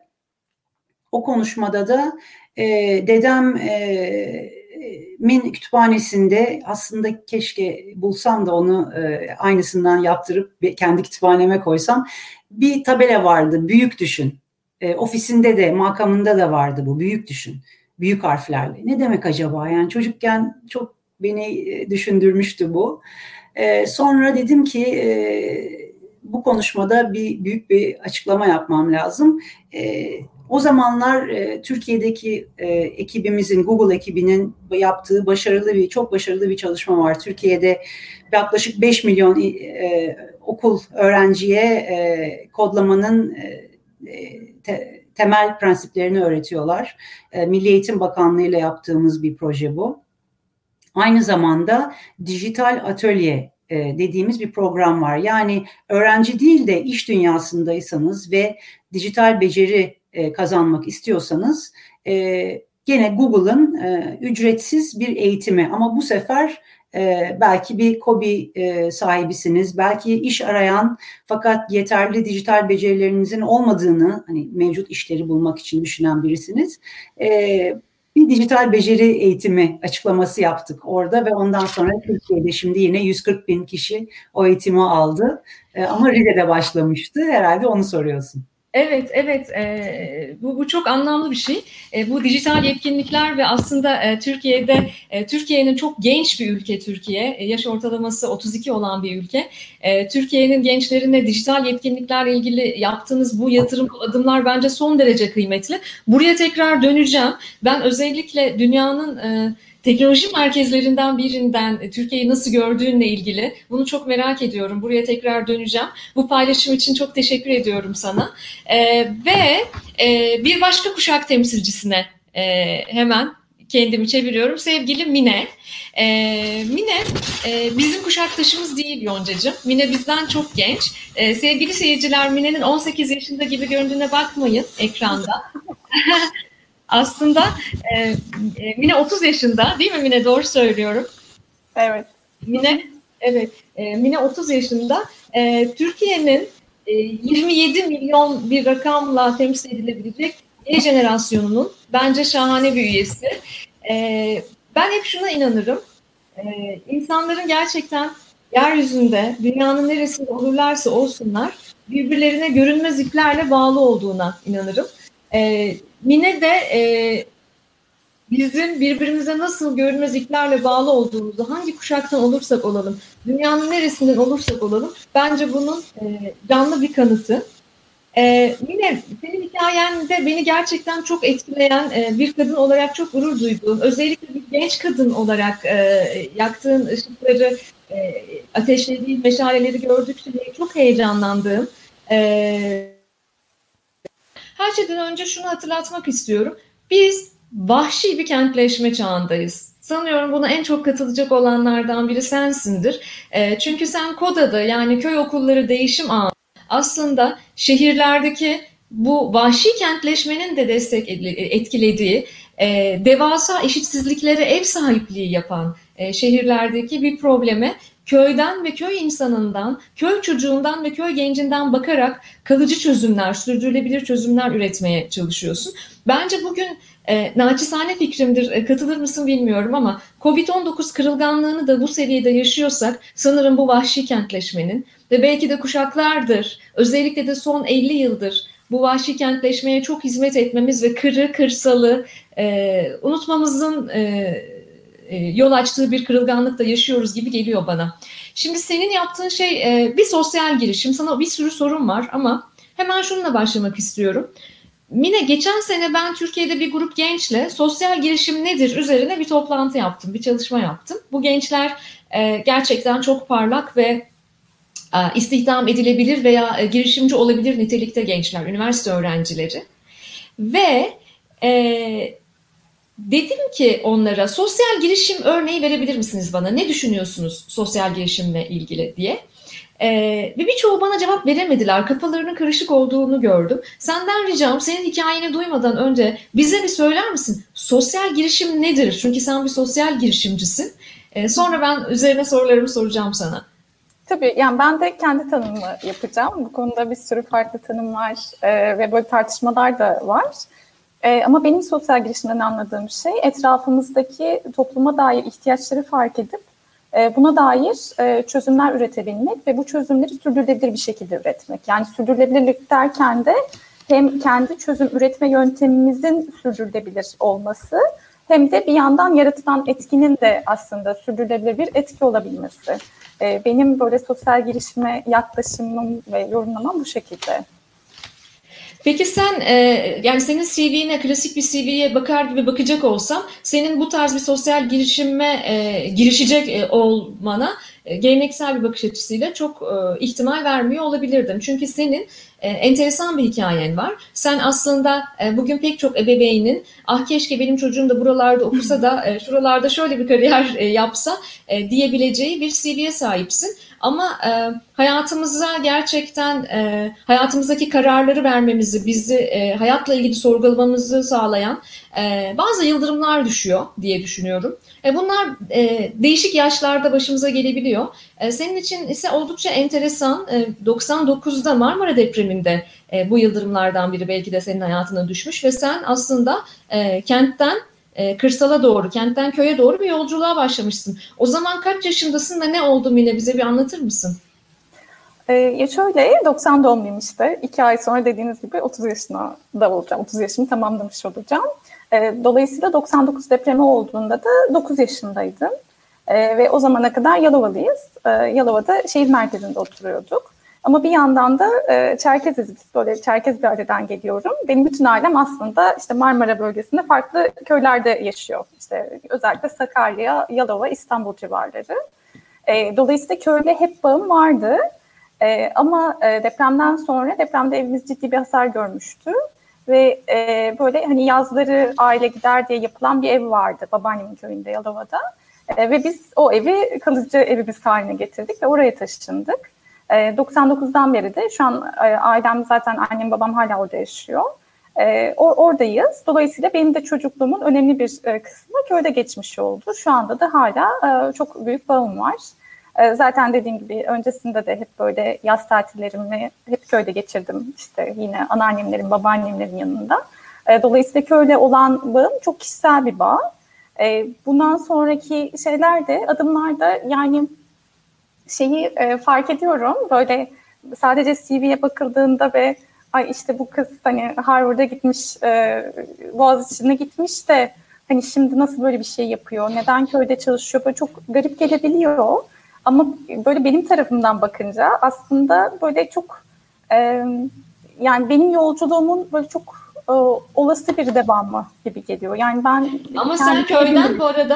O konuşmada da e, dedem e, min kütüphanesinde, aslında keşke bulsam da onu e, aynısından yaptırıp kendi kütüphaneme koysam, bir tabela vardı, büyük düşün. E, ofisinde de, makamında da vardı bu, büyük düşün, büyük harflerle. Ne demek acaba? Yani çocukken çok beni düşündürmüştü bu. E, sonra dedim ki e, bu konuşmada bir büyük bir açıklama yapmam lazım. E, O zamanlar e, Türkiye'deki e, ekibimizin, Google ekibinin yaptığı başarılı bir, çok başarılı bir çalışma var. Türkiye'de yaklaşık beş milyon e, okul öğrenciye e, kodlamanın e, te, temel prensiplerini öğretiyorlar. E, Milli Eğitim Bakanlığı ile yaptığımız bir proje bu. Aynı zamanda dijital atölye dediğimiz bir program var. Yani öğrenci değil de iş dünyasındaysanız ve dijital beceri kazanmak istiyorsanız gene Google'ın ücretsiz bir eğitimi, ama bu sefer belki bir KOBİ sahibisiniz, belki iş arayan fakat yeterli dijital becerilerinizin olmadığını, hani mevcut işleri bulmak için düşünen birisiniz. bir dijital beceri eğitimi açıklaması yaptık orada ve ondan sonra Türkiye'de şimdi yine yüz kırk bin kişi o eğitimi aldı. E, ama Rize'de başlamıştı. Herhalde onu soruyorsun. Evet, evet. E, bu, bu çok anlamlı bir şey. E, bu dijital yetkinlikler ve aslında e, Türkiye'de, e, Türkiye'nin çok genç bir ülke Türkiye. E, yaş ortalaması otuz iki olan bir ülke. E, Türkiye'nin gençlerine dijital yetkinliklerle ilgili yaptığınız bu yatırım, bu adımlar bence son derece kıymetli. Buraya tekrar döneceğim. Ben özellikle dünyanın E, teknoloji merkezlerinden birinden Türkiye'yi nasıl gördüğünle ilgili bunu çok merak ediyorum. Buraya tekrar döneceğim. Bu paylaşım için çok teşekkür ediyorum sana. Ee, ve e, bir başka kuşak temsilcisine e, hemen kendimi çeviriyorum. Sevgili Mine. E, Mine e, bizim kuşaktaşımız değil Yoncacığım. Mine bizden çok genç. E, sevgili seyirciler, Mine'nin on sekiz yaşında gibi göründüğüne bakmayın ekranda. Aslında e, Mine otuz yaşında, değil mi Mine? Doğru söylüyorum. Evet. Mine, evet. E, Mine otuz yaşında. E, Türkiye'nin e, yirmi yedi milyon bir rakamla temsil edilebilecek Y jenerasyonunun bence şahane bir üyesi. E, ben hep şuna inanırım. E, insanların gerçekten yeryüzünde, dünyanın neresinde olurlarsa olsunlar, birbirlerine görünmez iplerle bağlı olduğuna inanırım. E, Mine de e, bizim birbirimize nasıl görünmez iplerle bağlı olduğumuzu, hangi kuşaktan olursak olalım, dünyanın neresinden olursak olalım, bence bunun e, canlı bir kanıtı. E, Mine, senin hikayende beni gerçekten çok etkileyen, e, bir kadın olarak çok gurur duyduğum, özellikle bir genç kadın olarak e, yaktığın ışıkları, e, ateşlediğin meşaleleri gördükçe çok heyecanlandığım, e, her şeyden önce şunu hatırlatmak istiyorum. Biz vahşi bir kentleşme çağındayız. Sanıyorum buna en çok katılacak olanlardan biri sensindir. E, çünkü sen KODA'da, yani köy okulları değişim ağı, aslında şehirlerdeki bu vahşi kentleşmenin de destek etkilediği, e, devasa eşitsizliklere ev sahipliği yapan e, şehirlerdeki bir probleme köyden ve köy insanından, köy çocuğundan ve köy gencinden bakarak kalıcı çözümler, sürdürülebilir çözümler üretmeye çalışıyorsun. Bence bugün e, naçizane fikrimdir, e, katılır mısın bilmiyorum ama kovid on dokuz kırılganlığını da bu seviyede yaşıyorsak sanırım bu vahşi kentleşmenin ve belki de kuşaklardır, özellikle de son elli yıldır bu vahşi kentleşmeye çok hizmet etmemiz ve kırı, kırsalı e, unutmamızın e, yol açtığı bir kırılganlıkla yaşıyoruz gibi geliyor bana. Şimdi senin yaptığın şey bir sosyal girişim. Sana bir sürü sorun var ama hemen şununla başlamak istiyorum. Mine, geçen sene ben Türkiye'de bir grup gençle sosyal girişim nedir üzerine bir toplantı yaptım, bir çalışma yaptım. Bu gençler gerçekten çok parlak ve istihdam edilebilir veya girişimci olabilir nitelikte gençler, üniversite öğrencileri. Ve e, dedim ki onlara, sosyal girişim örneği verebilir misiniz bana? Ne düşünüyorsunuz sosyal girişimle ilgili diye. Ee, ve birçoğu bana cevap veremediler. Kafalarının karışık olduğunu gördüm. Senden ricam, senin hikayeni duymadan önce bize bir söyler misin? Sosyal girişim nedir? Çünkü sen bir sosyal girişimcisin. Ee, sonra ben üzerine sorularımı soracağım sana. Tabii, yani ben de kendi tanımımı yapacağım. Bu konuda bir sürü farklı tanım var ee, ve böyle tartışmalar da var. Ee, ama benim sosyal girişimden anladığım şey, etrafımızdaki topluma dair ihtiyaçları fark edip e, buna dair e, çözümler üretebilmek ve bu çözümleri sürdürülebilir bir şekilde üretmek. Yani sürdürülebilirlik derken de hem kendi çözüm üretme yöntemimizin sürdürülebilir olması, hem de bir yandan yaratılan etkinin de aslında sürdürülebilir bir etki olabilmesi. E, benim böyle sosyal girişime yaklaşımım ve yorumlamam bu şekilde. Peki sen, e, yani senin C V'ne, klasik bir C V'ye bakar gibi bakacak olsam, senin bu tarz bir sosyal girişime e, girişecek e, olmana e, geleneksel bir bakış açısıyla çok e, ihtimal vermiyor olabilirdim. Çünkü senin e, enteresan bir hikayen var. Sen aslında e, bugün pek çok ebeveynin, ah keşke benim çocuğum da buralarda okusa da e, şuralarda şöyle bir kariyer e, yapsa e, diyebileceği bir C V'ye sahipsin. Ama e, hayatımıza gerçekten, e, hayatımızdaki kararları vermemizi, bizi e, hayatla ilgili sorgulamamızı sağlayan e, bazı yıldırımlar düşüyor diye düşünüyorum. E, bunlar e, değişik yaşlarda başımıza gelebiliyor. E, senin için ise oldukça enteresan, e, doksan dokuzda Marmara depreminde e, bu yıldırımlardan biri belki de senin hayatına düşmüş ve sen aslında e, kentten e, kırsala doğru, kentten köye doğru bir yolculuğa başlamışsın. O zaman kaç yaşındasın ve ne oldu Mine, bize bir anlatır mısın? Ee, ya şöyle, doksan doğumluyum işte. İki ay sonra dediğiniz gibi otuz yaşına da olacağım. otuz yaşımı tamamlamış olacağım. Ee, dolayısıyla doksan dokuz depremi olduğunda da dokuz yaşındaydım. Ee, ve o zamana kadar Yalova'lıyız. Ee, Yalova'da şehir merkezinde oturuyorduk. Ama bir yandan da e, Çerkeziz, biz böyle Çerkez bir aileden geliyorum. Benim bütün ailem aslında işte Marmara bölgesinde farklı köylerde yaşıyor. İşte özellikle Sakarya, Yalova, İstanbul civarları. E, dolayısıyla köyle hep bağım vardı. E, ama e, depremden sonra, depremde evimiz ciddi bir hasar görmüştü. Ve e, böyle hani yazları aile gider diye yapılan bir ev vardı babaannemin köyünde, Yalova'da. E, ve biz o evi kalıcı evimiz haline getirdik ve oraya taşındık. E, doksan dokuzdan beri de şu an e, ailem, zaten annem babam hala orada yaşıyor. E, or, oradayız. Dolayısıyla benim de çocukluğumun önemli bir e, kısmı köyde geçmiş oldu. Şu anda da hala e, çok büyük bağım var. E, zaten dediğim gibi öncesinde de hep böyle yaz tatillerimi hep köyde geçirdim. İşte yine anneannemlerin, babaannemlerin yanında. E, dolayısıyla köyle olan bağım çok kişisel bir bağ. E, bundan sonraki şeyler de, adımlar da yani şeyi e, fark ediyorum. Böyle sadece C V'ye bakıldığında ve ay işte bu kız hani Harvard'a gitmiş, e, Boğaziçi'ne gitmiş de hani şimdi nasıl böyle bir şey yapıyor, neden köyde çalışıyor, böyle çok garip gelebiliyor. Ama böyle benim tarafımdan bakınca aslında böyle çok e, yani benim yolculuğumun böyle çok e, olası bir devamı gibi geliyor. Yani ben ama sen köyden bu arada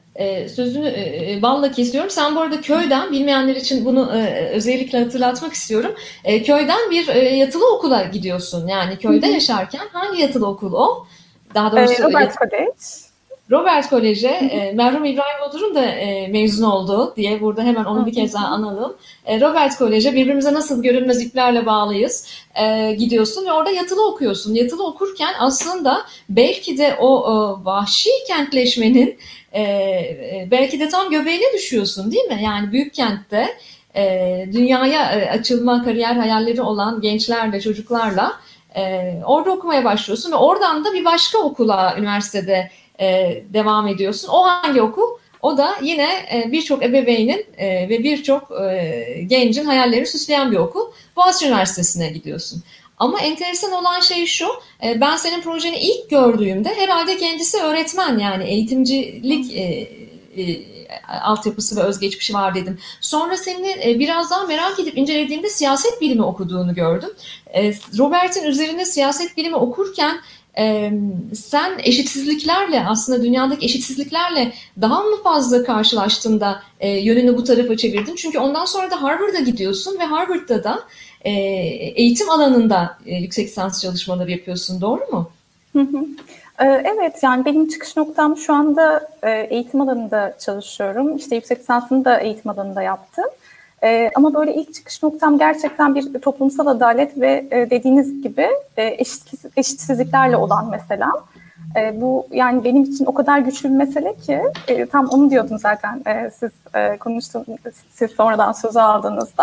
e, sözünü e, balla kesiyorum. Sen bu arada köyden, bilmeyenler için bunu e, özellikle hatırlatmak istiyorum. E, köyden bir e, yatılı okula gidiyorsun. Yani köyde Hı-hı. yaşarken hangi yatılı okul o? Daha doğrusu e, Robert College. Robert Kolej'e e, merhum İbrahim Bodur'un da e, mezun olduğu diye burada hemen onu bir kez daha analım. E, Robert Kolej'e birbirimize nasıl görünmez iplerle bağlıyız. E, gidiyorsun ve orada yatılı okuyorsun. Yatılı okurken aslında belki de o, o vahşi kentleşmenin e, e, belki de tam göbeğine düşüyorsun, değil mi? Yani büyük kentte e, dünyaya e, açılma, kariyer hayalleri olan gençlerle, çocuklarla e, orada okumaya başlıyorsun ve oradan da bir başka okula, üniversitede Ee, devam ediyorsun. O hangi okul? O da yine e, birçok ebeveynin e, ve birçok e, gencin hayallerini süsleyen bir okul. Boğaziçi Üniversitesi'ne gidiyorsun. Ama enteresan olan şey şu, e, ben senin projeni ilk gördüğümde herhalde kendisi öğretmen, yani eğitimcilik e, e, altyapısı ve özgeçmişi var dedim. Sonra seni e, biraz daha merak edip incelediğimde siyaset bilimi okuduğunu gördüm. E, Robert'in üzerine siyaset bilimi okurken Ee, sen eşitsizliklerle, aslında dünyadaki eşitsizliklerle daha mı fazla karşılaştığında e, yönünü bu tarafa çevirdin? Çünkü ondan sonra da Harvard'a gidiyorsun ve Harvard'da da e, eğitim alanında e, yüksek lisans çalışmaları yapıyorsun, doğru mu? Hı hı. Evet, yani benim çıkış noktam şu anda eğitim alanında çalışıyorum. İşte yüksek lisansını da eğitim alanında yaptım. Ee, ama böyle ilk çıkış noktam gerçekten bir toplumsal adalet ve e, dediğiniz gibi e, eşit, eşitsizliklerle olan mesela. E, bu yani benim için o kadar güçlü bir mesele ki e, tam onu diyordum zaten e, siz e, konuştunuz, siz sonradan sözü aldığınızda.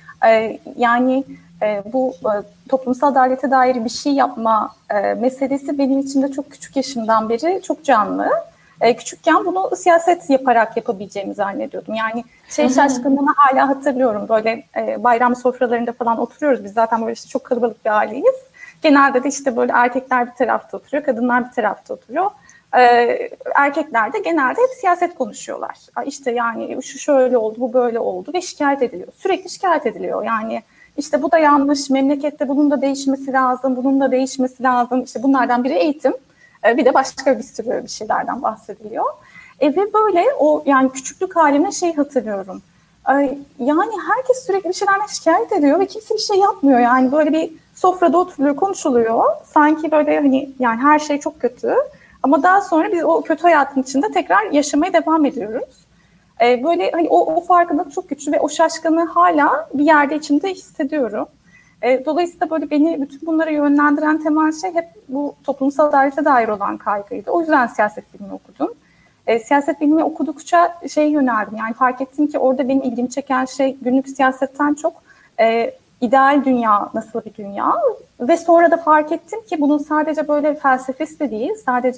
E, yani e, bu e, toplumsal adalete dair bir şey yapma e, meselesi benim için de çok küçük yaşımdan beri çok canlı. E, küçükken bunu siyaset yaparak yapabileceğimi zannediyordum. Yani şey şaşkınlığını hala hatırlıyorum. Böyle e, bayram sofralarında falan oturuyoruz. Biz zaten böyle işte çok kalabalık bir aileyiz. Genelde de işte böyle erkekler bir tarafta oturuyor, kadınlar bir tarafta oturuyor. E, erkekler de genelde hep siyaset konuşuyorlar. İşte yani şu şöyle oldu, bu böyle oldu ve şikayet ediliyor. Sürekli şikayet ediliyor. Yani işte bu da yanlış, memlekette bunun da değişmesi lazım, bunun da değişmesi lazım. İşte bunlardan biri eğitim. Bir de başka bir sürü bir şeylerden bahsediliyor. E ve böyle o yani küçüklük halimde şey hatırlıyorum. E, yani herkes sürekli bir şeylerden şikayet ediyor ve kimse bir şey yapmıyor. Yani böyle bir sofrada oturuluyor, konuşuluyor. Sanki böyle hani yani her şey çok kötü. Ama daha sonra biz o kötü hayatın içinde tekrar yaşamaya devam ediyoruz. E, böyle hani o, o farkındalık çok güçlü ve o şaşkınlığı hala bir yerde içimde hissediyorum. E, dolayısıyla böyle beni bütün bunlara yönlendiren temel şey hep bu toplumsal adalete dair olan kaygıydı. O yüzden siyaset bilimi okudum. E, siyaset bilimi okudukça şey yöneldim. Yani fark ettim ki orada benim ilgimi çeken şey günlük siyasetten çok e, ideal dünya nasıl bir dünya. Ve sonra da fark ettim ki bunun sadece böyle felsefesi de değil, sadece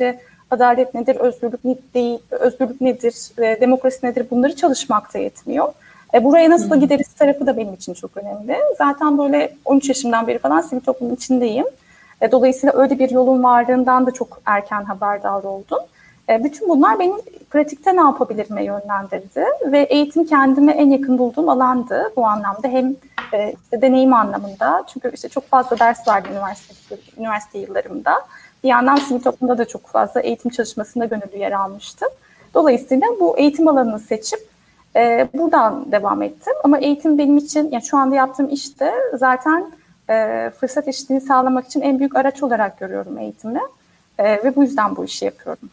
adalet nedir, özgürlük ne değil, özgürlük nedir, e, demokrasi nedir, bunları çalışmakta yetmiyor. E, buraya nasıl hmm. gideriz tarafı da benim için çok önemli. Zaten böyle on üç yaşımdan beri falan sivil toplumun içindeyim. E, dolayısıyla öyle bir yolun varlığından da çok erken haberdar oldum. E, bütün bunlar beni pratikte ne yapabilirime yönlendirdi ve eğitim kendime en yakın bulduğum alandı bu anlamda, hem e, işte deneyim anlamında, çünkü işte çok fazla ders verdim üniversite, üniversite yıllarımda. Bir yandan sivil toplumda da çok fazla eğitim çalışmasında gönüllü yer almıştım. Dolayısıyla bu eğitim alanını seçip e, buradan devam ettim. Ama eğitim benim için, yani şu anda yaptığım işte zaten e, fırsat eşitliğini sağlamak için en büyük araç olarak görüyorum eğitimi e, ve bu yüzden bu işi yapıyorum.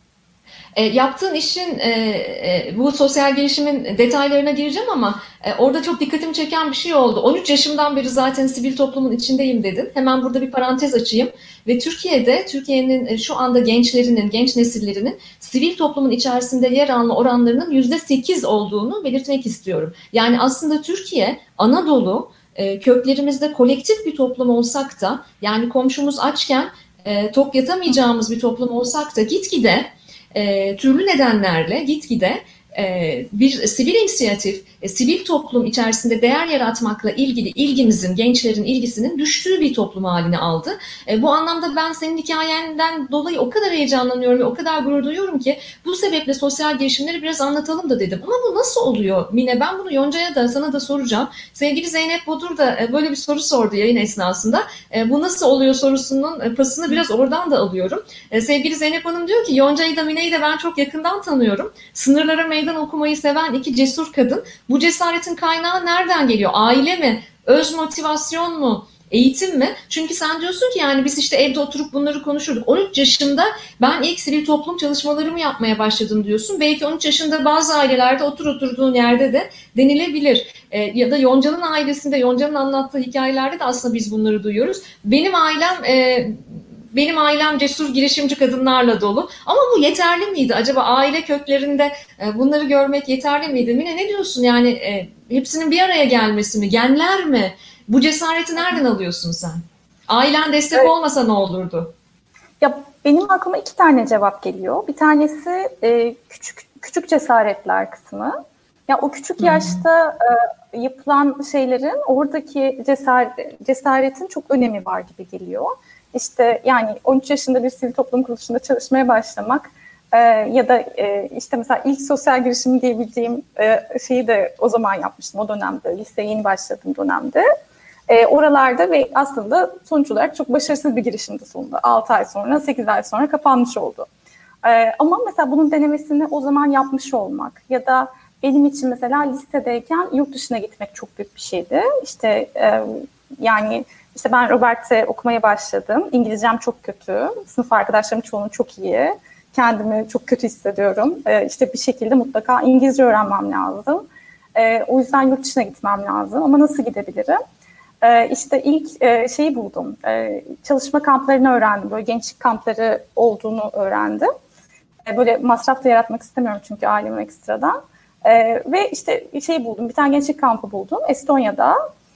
E, yaptığın işin, e, e, bu sosyal gelişimin detaylarına gireceğim ama e, orada çok dikkatimi çeken bir şey oldu. on üç yaşımdan beri zaten sivil toplumun içindeyim dedin. Hemen burada bir parantez açayım. Ve Türkiye'de, Türkiye'nin e, şu anda gençlerinin, genç nesillerinin sivil toplumun içerisinde yer alma oranlarının yüzde sekiz olduğunu belirtmek istiyorum. Yani aslında Türkiye, Anadolu, e, köklerimizde kolektif bir toplum olsak da, yani komşumuz açken e, tok yatamayacağımız bir toplum olsak da gitgide E, türlü nedenlerle gitgide e, bir sivil inisiyatif, e, sivil toplum içerisinde değer yaratmakla ilgili ilgimizin, gençlerin ilgisinin düştüğü bir toplum haline aldı. E, bu anlamda ben senin hikayenden dolayı o kadar heyecanlanıyorum ve o kadar gurur duyuyorum ki bu sebeple sosyal girişimleri biraz anlatalım da dedim. Ama bu nasıl oluyor Mine? Ben bunu Yonca'ya da sana da soracağım. Sevgili Zeynep Bodur da e, böyle bir soru sordu yayın esnasında. E, bu nasıl oluyor sorusunun e, pasını biraz oradan da alıyorum. E, sevgili Zeynep Hanım diyor ki Yonca'yı da Mine'yi de ben çok yakından tanıyorum. Sınırlara meydan okumayı seven iki cesur kadın. Bu cesaretin kaynağı nereden geliyor? Aile mi? Öz motivasyon mu? Eğitim mi? Çünkü sen diyorsun ki yani biz işte evde oturup bunları konuşurduk. on üç yaşında ben ilk sivil toplum çalışmalarımı yapmaya başladım diyorsun. Belki on üç yaşında bazı ailelerde otur oturduğun yerde de denilebilir. E, ya da Yonca'nın ailesinde, Yonca'nın anlattığı hikayelerde de aslında biz bunları duyuyoruz. Benim ailem... E, Benim ailem cesur girişimci kadınlarla dolu. Ama bu yeterli miydi? Acaba aile köklerinde bunları görmek yeterli miydi? Mine ne diyorsun? Yani e, hepsinin bir araya gelmesi mi? Genler mi? Bu cesareti nereden alıyorsun sen? Ailen destek evet. olmasa ne olurdu? Ya benim aklıma iki tane cevap geliyor. Bir tanesi e, küçük küçük cesaretler kısmı. Ya o küçük yaşta e, yapılan şeylerin oradaki cesaret, cesaretin çok önemi var gibi geliyor. İşte yani on üç yaşında bir sivil toplum kuruluşunda çalışmaya başlamak e, ya da e, işte mesela ilk sosyal girişim diyebileceğim e, şeyi de o zaman yapmıştım o dönemde, liseye yeni başladığım dönemde. E, oralarda ve aslında sonuç olarak çok başarısız bir girişimdi sonunda. altı ay sonra, sekiz ay sonra kapanmış oldu. E, ama mesela bunun denemesini o zaman yapmış olmak ya da benim için mesela lisedeyken yurt dışına gitmek çok büyük bir şeydi. İşte e, yani... İşte ben Robert'te okumaya başladım. İngilizcem çok kötü. Sınıf arkadaşlarım çoğunun çok iyi. Kendimi çok kötü hissediyorum. Ee, işte bir şekilde mutlaka İngilizce öğrenmem lazım. Ee, o yüzden yurt dışına gitmem lazım. Ama nasıl gidebilirim? Ee, işte ilk e, şeyi buldum. Ee, çalışma kamplarını öğrendim. Böyle gençlik kampları olduğunu öğrendim. Ee, böyle masraf da yaratmak istemiyorum çünkü ailem ekstradan. Ee, ve işte şey buldum. Bir tane gençlik kampı buldum. Estonya'da.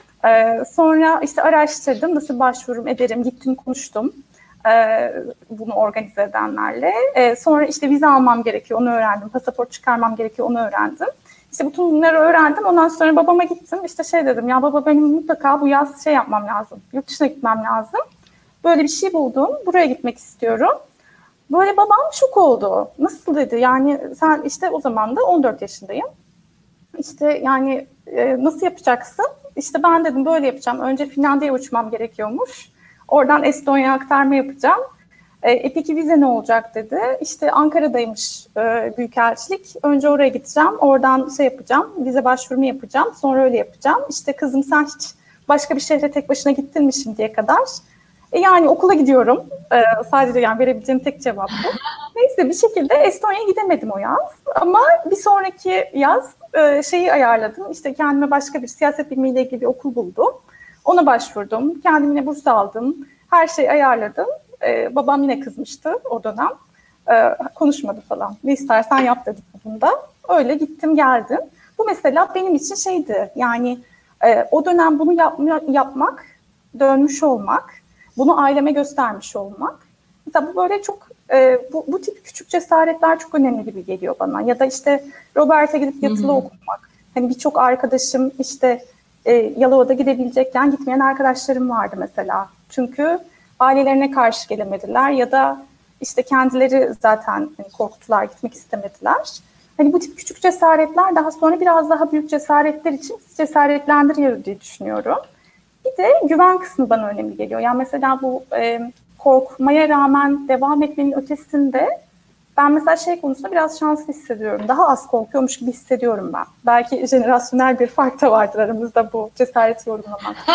Ee, sonra işte araştırdım, nasıl başvurum ederim, gittim konuştum ee, bunu organize edenlerle. Ee, sonra işte vize almam gerekiyor, onu öğrendim, pasaport çıkarmam gerekiyor, onu öğrendim. İşte bütün bunları öğrendim, ondan sonra babama gittim, işte şey dedim, ya baba benim mutlaka bu yaz şey yapmam lazım, yurt dışına gitmem lazım. Böyle bir şey buldum, buraya gitmek istiyorum. Böyle babam şok oldu, nasıl dedi, yani sen işte o zaman da on dört yaşındayım. İşte yani e, nasıl yapacaksın? İşte ben dedim böyle yapacağım. Önce Finlandiya'ya uçmam gerekiyormuş. Oradan Estonya'ya aktarma yapacağım. E, e peki vize ne olacak dedi. İşte Ankara'daymış e, büyükelçilik. Önce oraya gideceğim. Oradan şey yapacağım. Vize başvurumu yapacağım. Sonra öyle yapacağım. İşte kızım sen hiç başka bir şehre tek başına gittin mi şimdiye kadar? E, yani okula gidiyorum. E, sadece yani verebileceğim tek cevap bu. Neyse bir şekilde Estonya'ya gidemedim o yaz. Ama bir sonraki yaz e, şeyi ayarladım. İşte kendime başka bir siyaset bilimiyle ilgili bir okul buldum. Ona başvurdum. Kendime burs aldım. Her şeyi ayarladım. Ee, babam yine kızmıştı o dönem. Ee, konuşmadı falan. Ne istersen yap dedi bunda. Öyle gittim geldim. Bu mesela benim için şeydi. Yani e, o dönem bunu yapma, yapmak, dönmüş olmak, bunu aileme göstermiş olmak. Mesela bu böyle çok e, bu, bu tip küçük cesaretler çok önemli gibi geliyor bana. Ya da işte Robert'e gidip yatılı Hı-hı. okumak. Hani birçok arkadaşım işte e, Yalova'da gidebilecekken gitmeyen arkadaşlarım vardı mesela. Çünkü ailelerine karşı gelemediler ya da işte kendileri zaten hani, korktular, gitmek istemediler. Hani bu tip küçük cesaretler daha sonra biraz daha büyük cesaretler için cesaretlendiriyor diye düşünüyorum. Bir de güven kısmı bana önemli geliyor. Yani mesela bu e, korkmaya rağmen devam etmenin ötesinde ben mesela şey konusunda biraz şanslı hissediyorum. Daha az korkuyormuş gibi hissediyorum ben. Belki jenerasyonel bir fark da vardır aramızda bu cesareti yorumlamakta.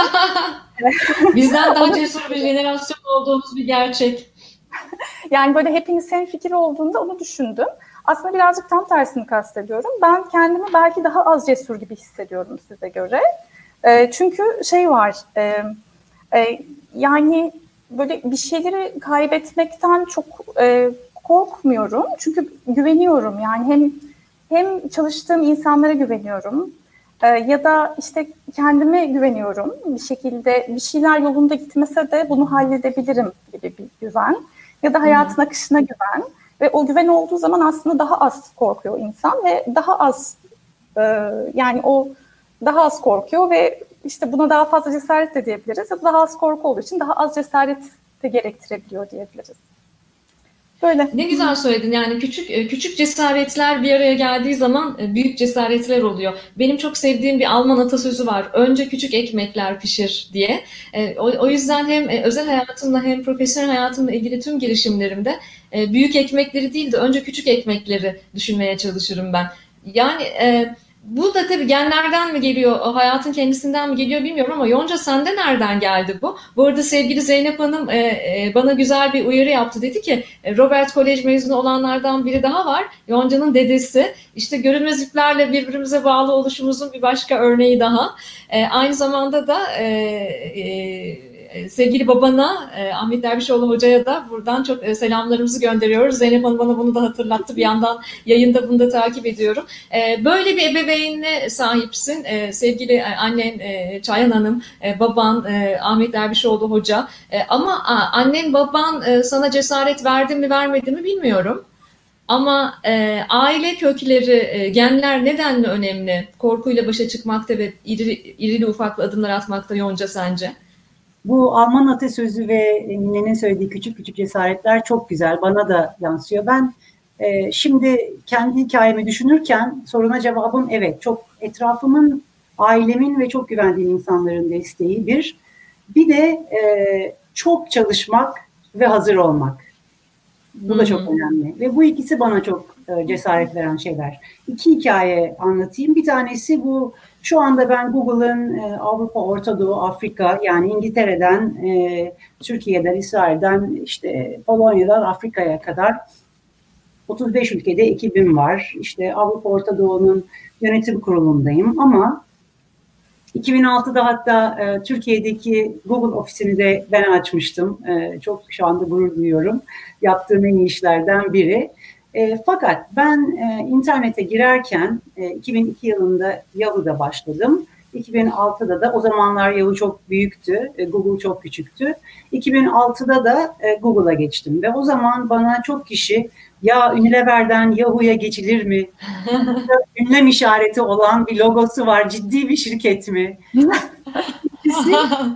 Bizden daha cesur bir jenerasyon olduğumuz bir gerçek. Yani böyle hepiniz hemfikir olduğunda onu düşündüm. Aslında birazcık tam tersini kastediyorum. Ben kendimi belki daha az cesur gibi hissediyorum size göre. E, çünkü şey var, e, e, yani böyle bir şeyleri kaybetmekten çok e, korkmuyorum. Çünkü güveniyorum. Yani hem hem çalıştığım insanlara güveniyorum e, ya da işte kendime güveniyorum. Bir şekilde bir şeyler yolunda gitmese de bunu halledebilirim gibi bir güven. Ya da hayatın akışına güven. Ve o güven olduğu zaman aslında daha az korkuyor insan ve daha az e, yani o daha az korkuyor ve işte buna daha fazla cesaret de diyebiliriz. Ya da daha az korku olduğu için daha az cesaret de gerektirebiliyor diyebiliriz. Böyle. Ne güzel söyledin. Yani küçük küçük cesaretler bir araya geldiği zaman büyük cesaretler oluyor. Benim çok sevdiğim bir Alman atasözü var. Önce küçük ekmekler pişir diye. O, o yüzden hem özel hayatımla hem profesyonel hayatımla ilgili tüm girişimlerimde büyük ekmekleri değil de önce küçük ekmekleri düşünmeye çalışırım ben. Yani e, bu da tabii genlerden mi geliyor, hayatın kendisinden mi geliyor bilmiyorum ama Yonca sende nereden geldi bu? Bu arada sevgili Zeynep Hanım e, e, bana güzel bir uyarı yaptı. Dedi ki Robert Kolej mezunu olanlardan biri daha var. Yonca'nın dedesi. İşte görünmez iplerle birbirimize bağlı oluşumuzun bir başka örneği daha. E, aynı zamanda da e, e, sevgili babana, Ahmet Dervişoğlu Hoca'ya da buradan çok selamlarımızı gönderiyoruz. Zeynep Hanım bana bunu da hatırlattı. Bir yandan yayında bunu da takip ediyorum. Böyle bir ebeveynine sahipsin. Sevgili annen Çayan Hanım, baban Ahmet Dervişoğlu Hoca. Ama annen baban sana cesaret verdi mi vermedi mi bilmiyorum. Ama e, aile kökleri, e, genler nedenle önemli? Korkuyla başa çıkmakta ve iri, irili ufaklı adımlar atmakta Yonca sence? Bu Alman atasözü ve Mine'nin söylediği küçük küçük cesaretler çok güzel. Bana da yansıyor. Ben e, şimdi kendi hikayemi düşünürken soruna cevabım evet. Çok etrafımın, ailemin ve çok güvendiğim insanların desteği bir. Bir de e, çok çalışmak ve hazır olmak. Bu hmm. da çok önemli. Ve bu ikisi bana çok e, cesaret veren şeyler. İki hikaye anlatayım. Bir tanesi bu. Şu anda ben Google'ın e, Avrupa, Orta Doğu, Afrika yani İngiltere'den, e, Türkiye'den, İsrail'den, işte Polonya'dan Afrika'ya kadar otuz beş ülkede ekibim var. İşte Avrupa, Orta Doğu'nun yönetim kurulundayım ama iki bin altıda hatta e, Türkiye'deki Google ofisini de ben açmıştım. E, çok şu anda gurur duyuyorum. Yaptığım en iyi işlerden biri. E, fakat ben e, internete girerken e, iki bin iki yılında Yahoo'da başladım. iki bin altıda da o zamanlar Yahoo çok büyüktü, e, Google çok küçüktü. iki bin altıda da e, Google'a geçtim ve o zaman bana çok kişi ya Unilever'den Yahoo'ya geçilir mi? Ünlem işareti olan bir logosu var, ciddi bir şirket mi? İkincisi,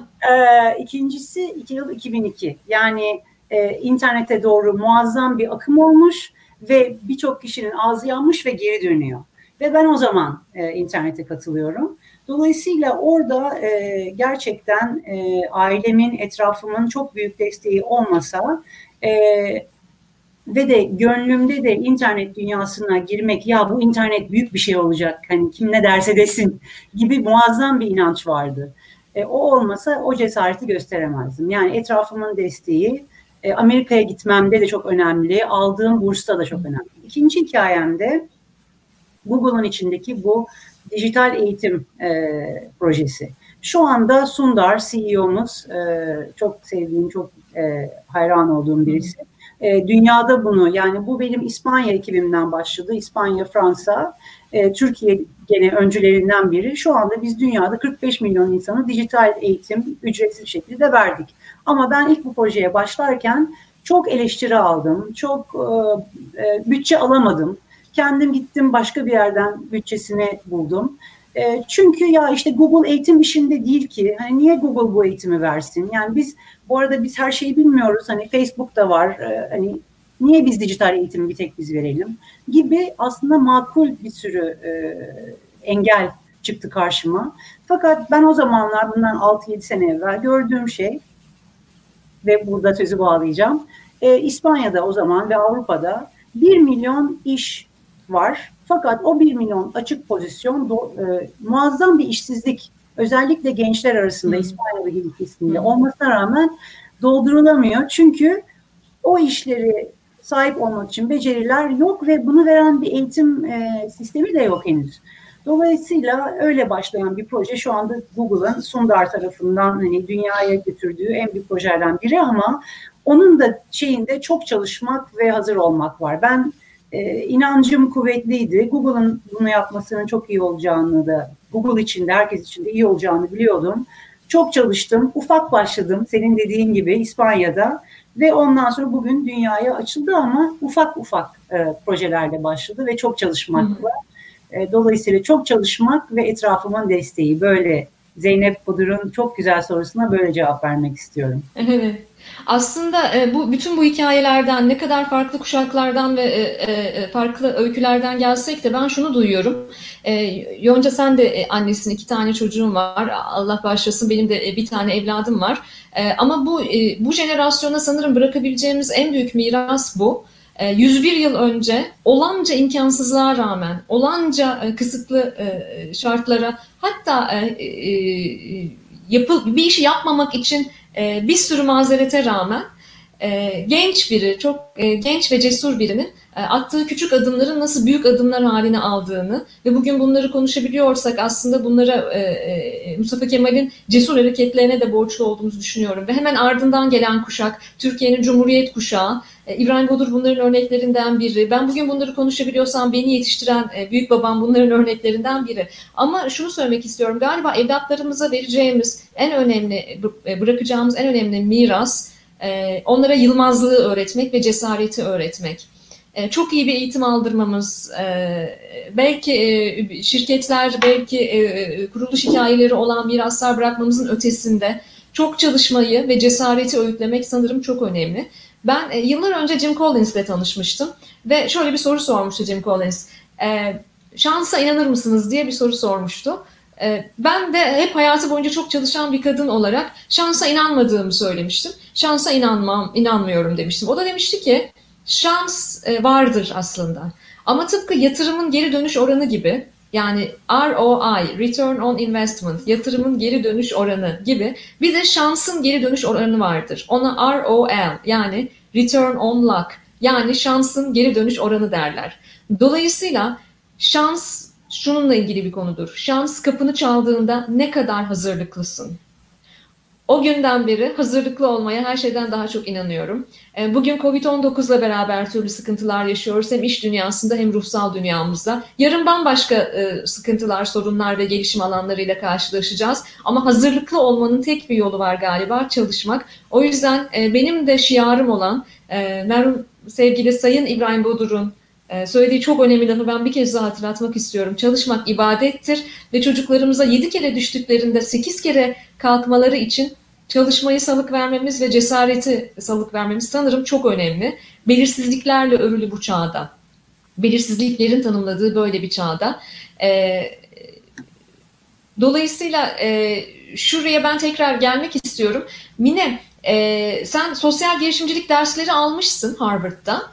e, ikincisi iki yıl iki bin iki yani e, internete doğru muazzam bir akım olmuş. Ve birçok kişinin ağzı yanmış ve geri dönüyor. Ve ben o zaman e, internete katılıyorum. Dolayısıyla orada e, gerçekten e, ailemin, etrafımın çok büyük desteği olmasa e, ve de gönlümde de internet dünyasına girmek, ya bu internet büyük bir şey olacak, hani kim ne derse desin gibi muazzam bir inanç vardı. E, o olmasa o cesareti gösteremezdim. Yani etrafımın desteği, Amerika'ya gitmemde de çok önemli, aldığım bursta da çok önemli. İkinci hikayemde Google'ın içindeki bu dijital eğitim e, projesi. Şu anda Sundar C E O'muz, e, çok sevdiğim, çok e, hayran olduğum birisi. E, dünyada bunu, yani bu benim İspanya ekibimden başladı. İspanya, Fransa, e, Türkiye gene öncülerinden biri. Şu anda biz dünyada kırk beş milyon insanı dijital eğitim ücretsiz şekilde verdik. Ama ben ilk bu projeye başlarken çok eleştiri aldım, çok e, e, bütçe alamadım. Kendim gittim başka bir yerden bütçesini buldum. E, çünkü ya işte Google eğitim işinde değil ki. Hani niye Google bu eğitimi versin? Yani biz bu arada biz her şeyi bilmiyoruz. Hani Facebook'ta var. E, hani niye biz dijital eğitimi bir tek biz verelim? Gibi aslında makul bir sürü e, engel çıktı karşıma. Fakat ben o zamanlar bundan altı yedi sene evvel gördüğüm şey ve burada sözü bağlayacağım. E, İspanya'da o zaman ve Avrupa'da bir milyon iş var. Fakat o bir milyon açık pozisyon do, e, muazzam bir işsizlik, özellikle gençler arasında hmm. İspanya'da gibi kesimde hmm. olmasına rağmen doldurulamıyor. Çünkü o işleri sahip olmak için beceriler yok ve bunu veren bir eğitim e, sistemi de yok henüz. Dolayısıyla öyle başlayan bir proje şu anda Google'ın Sundar tarafından hani dünyaya götürdüğü en büyük projelerden biri ama onun da şeyinde çok çalışmak ve hazır olmak var. Ben e, inancım kuvvetliydi. Google'ın bunu yapmasının çok iyi olacağını da Google için de herkes için de iyi olacağını biliyordum. Çok çalıştım. Ufak başladım senin dediğin gibi İspanya'da ve ondan sonra bugün dünyaya açıldı ama ufak ufak e, projelerle başladı ve çok çalışmak var. Dolayısıyla çok çalışmak ve etrafımın desteği. Böyle Zeynep Budur'un çok güzel sorusuna böyle cevap vermek istiyorum. Evet. Aslında bu bütün bu hikayelerden ne kadar farklı kuşaklardan ve farklı öykülerden gelsek de ben şunu duyuyorum. Yonca sen de annesin, iki tane çocuğun var. Allah bağışlasın, benim de bir tane evladım var. Ama bu bu jenerasyona sanırım bırakabileceğimiz en büyük miras bu. yüz bir yıl önce olanca imkansızlığa rağmen, olanca kısıtlı şartlara, hatta yapıl bir işi yapmamak için bir sürü mazerete rağmen genç biri, çok genç ve cesur birinin attığı küçük adımların nasıl büyük adımlar haline aldığını ve bugün bunları konuşabiliyorsak aslında bunlara Mustafa Kemal'in cesur hareketlerine de borçlu olduğumuzu düşünüyorum. Ve hemen ardından gelen kuşak, Türkiye'nin Cumhuriyet kuşağı, İbrahim Bodur bunların örneklerinden biri. Ben bugün bunları konuşabiliyorsam beni yetiştiren büyük babam bunların örneklerinden biri. Ama şunu söylemek istiyorum, galiba evlatlarımıza vereceğimiz en önemli, bırakacağımız en önemli miras, onlara yılmazlığı öğretmek ve cesareti öğretmek. Çok iyi bir eğitim aldırmamız, belki şirketler, belki kuruluş hikayeleri olan miraslar bırakmamızın ötesinde çok çalışmayı ve cesareti öğütlemek sanırım çok önemli. Ben yıllar önce Jim Collins ile tanışmıştım ve şöyle bir soru sormuştu Jim Collins. Şansa inanır mısınız diye bir soru sormuştu. Ben de hep hayatı boyunca çok çalışan bir kadın olarak şansa inanmadığımı söylemiştim. Şansa inanmam, inanmıyorum demiştim. O da demişti ki şans vardır aslında. Ama tıpkı yatırımın geri dönüş oranı gibi, yani R O I, Return on Investment, yatırımın geri dönüş oranı gibi bir de şansın geri dönüş oranı vardır. Ona R O L, yani Return on Luck, yani şansın geri dönüş oranı derler. Dolayısıyla şans şununla ilgili bir konudur. Şans kapını çaldığında ne kadar hazırlıklısın? O günden beri hazırlıklı olmaya her şeyden daha çok inanıyorum. Bugün kovid on dokuzla beraber türlü sıkıntılar yaşıyoruz. Hem iş dünyasında hem ruhsal dünyamızda. Yarın bambaşka sıkıntılar, sorunlar ve gelişim alanlarıyla karşılaşacağız. Ama hazırlıklı olmanın tek bir yolu var galiba, çalışmak. O yüzden benim de şiarım olan merhum sevgili Sayın İbrahim Bodur'un söylediği çok önemli lafı ben bir kez daha hatırlatmak istiyorum. Çalışmak ibadettir ve çocuklarımıza yedi kere düştüklerinde sekiz kere kalkmaları için çalışmayı salık vermemiz ve cesareti salık vermemiz sanırım çok önemli. Belirsizliklerle örülü bu çağda, belirsizliklerin tanımladığı böyle bir çağda. Dolayısıyla şuraya ben tekrar gelmek istiyorum. Mine, sen sosyal girişimcilik dersleri almışsın Harvard'da.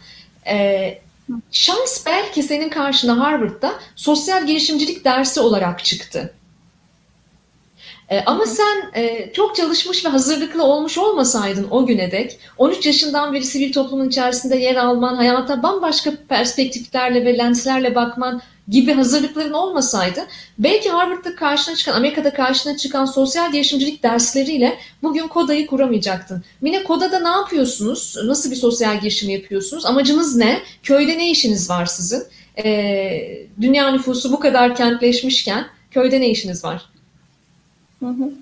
Şans belki senin karşına Harvard'da sosyal girişimcilik dersi olarak çıktı. Ee, ama sen e, çok çalışmış ve hazırlıklı olmuş olmasaydın o güne dek, on üç yaşından beri sivil toplumun içerisinde yer alman, hayata bambaşka perspektiflerle ve lenslerle bakman gibi hazırlıkların olmasaydı, belki Harvard'da karşına çıkan, Amerika'da karşına çıkan sosyal girişimcilik dersleriyle bugün KODA'yı kuramayacaktın. Mine, KODA'da ne yapıyorsunuz? Nasıl bir sosyal girişim yapıyorsunuz? Amacınız ne? Köyde ne işiniz var sizin? Ee, dünya nüfusu bu kadar kentleşmişken köyde ne işiniz var? Hı hı.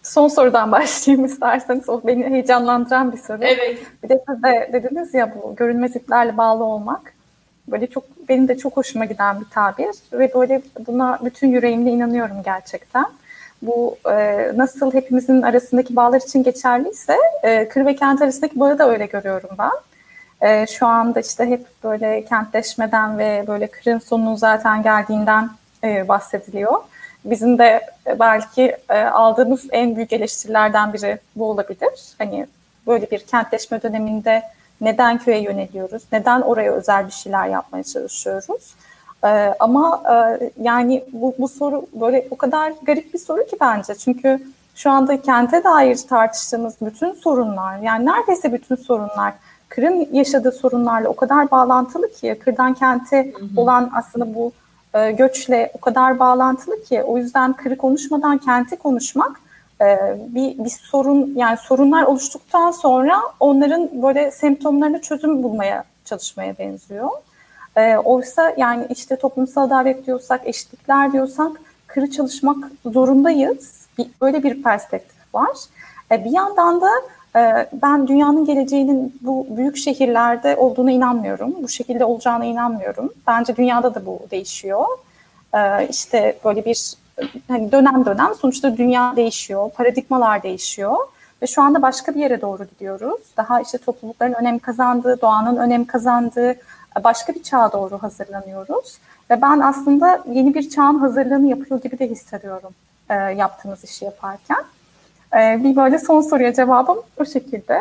son sorudan başlayayım isterseniz. O beni heyecanlandıran bir soru. Evet. Bir de siz de dediniz ya, bu görünmez iplerle bağlı olmak. Böyle çok, benim de çok hoşuma giden bir tabir ve böyle buna bütün yüreğimle inanıyorum gerçekten. Bu e, nasıl hepimizin arasındaki bağlar için geçerliyse e, kır ve kent arasındaki bağı da öyle görüyorum ben. E, şu anda işte hep böyle kentleşmeden ve böyle kırın sonunun zaten geldiğinden e, bahsediliyor. Bizim de belki e, aldığımız en büyük eleştirilerden biri bu olabilir. Hani böyle bir kentleşme döneminde neden köye yöneliyoruz? Neden oraya özel bir şeyler yapmaya çalışıyoruz? Ee, ama e, yani bu, bu soru böyle o kadar garip bir soru ki bence. Çünkü şu anda kente dair tartıştığımız bütün sorunlar, yani neredeyse bütün sorunlar, kırın yaşadığı sorunlarla o kadar bağlantılı ki, kırdan kente olan aslında bu e, göçle o kadar bağlantılı ki, o yüzden kırı konuşmadan kenti konuşmak e, bir, bir sorun, yani sorunlar oluştuktan sonra onların böyle semptomlarına çözüm bulmaya çalışmaya benziyor. E, oysa yani işte toplumsal adalet diyorsak, eşitlikler diyorsak kırı çalışmak zorundayız. Bir, böyle bir perspektif var. E, bir yandan da e, ben dünyanın geleceğinin bu büyük şehirlerde olduğuna inanmıyorum. Bu şekilde olacağına inanmıyorum. Bence dünyada da bu değişiyor. E, işte böyle bir hani dönem dönem sonuçta dünya değişiyor, paradigmalar değişiyor. Ve şu anda başka bir yere doğru gidiyoruz. Daha işte toplulukların önem kazandığı, doğanın önem kazandığı başka bir çağa doğru hazırlanıyoruz. Ve ben aslında yeni bir çağın hazırlığını yapıyor gibi de hissediyorum e, yaptığımız işi yaparken. E, bir böyle son soruya cevabım o şekilde.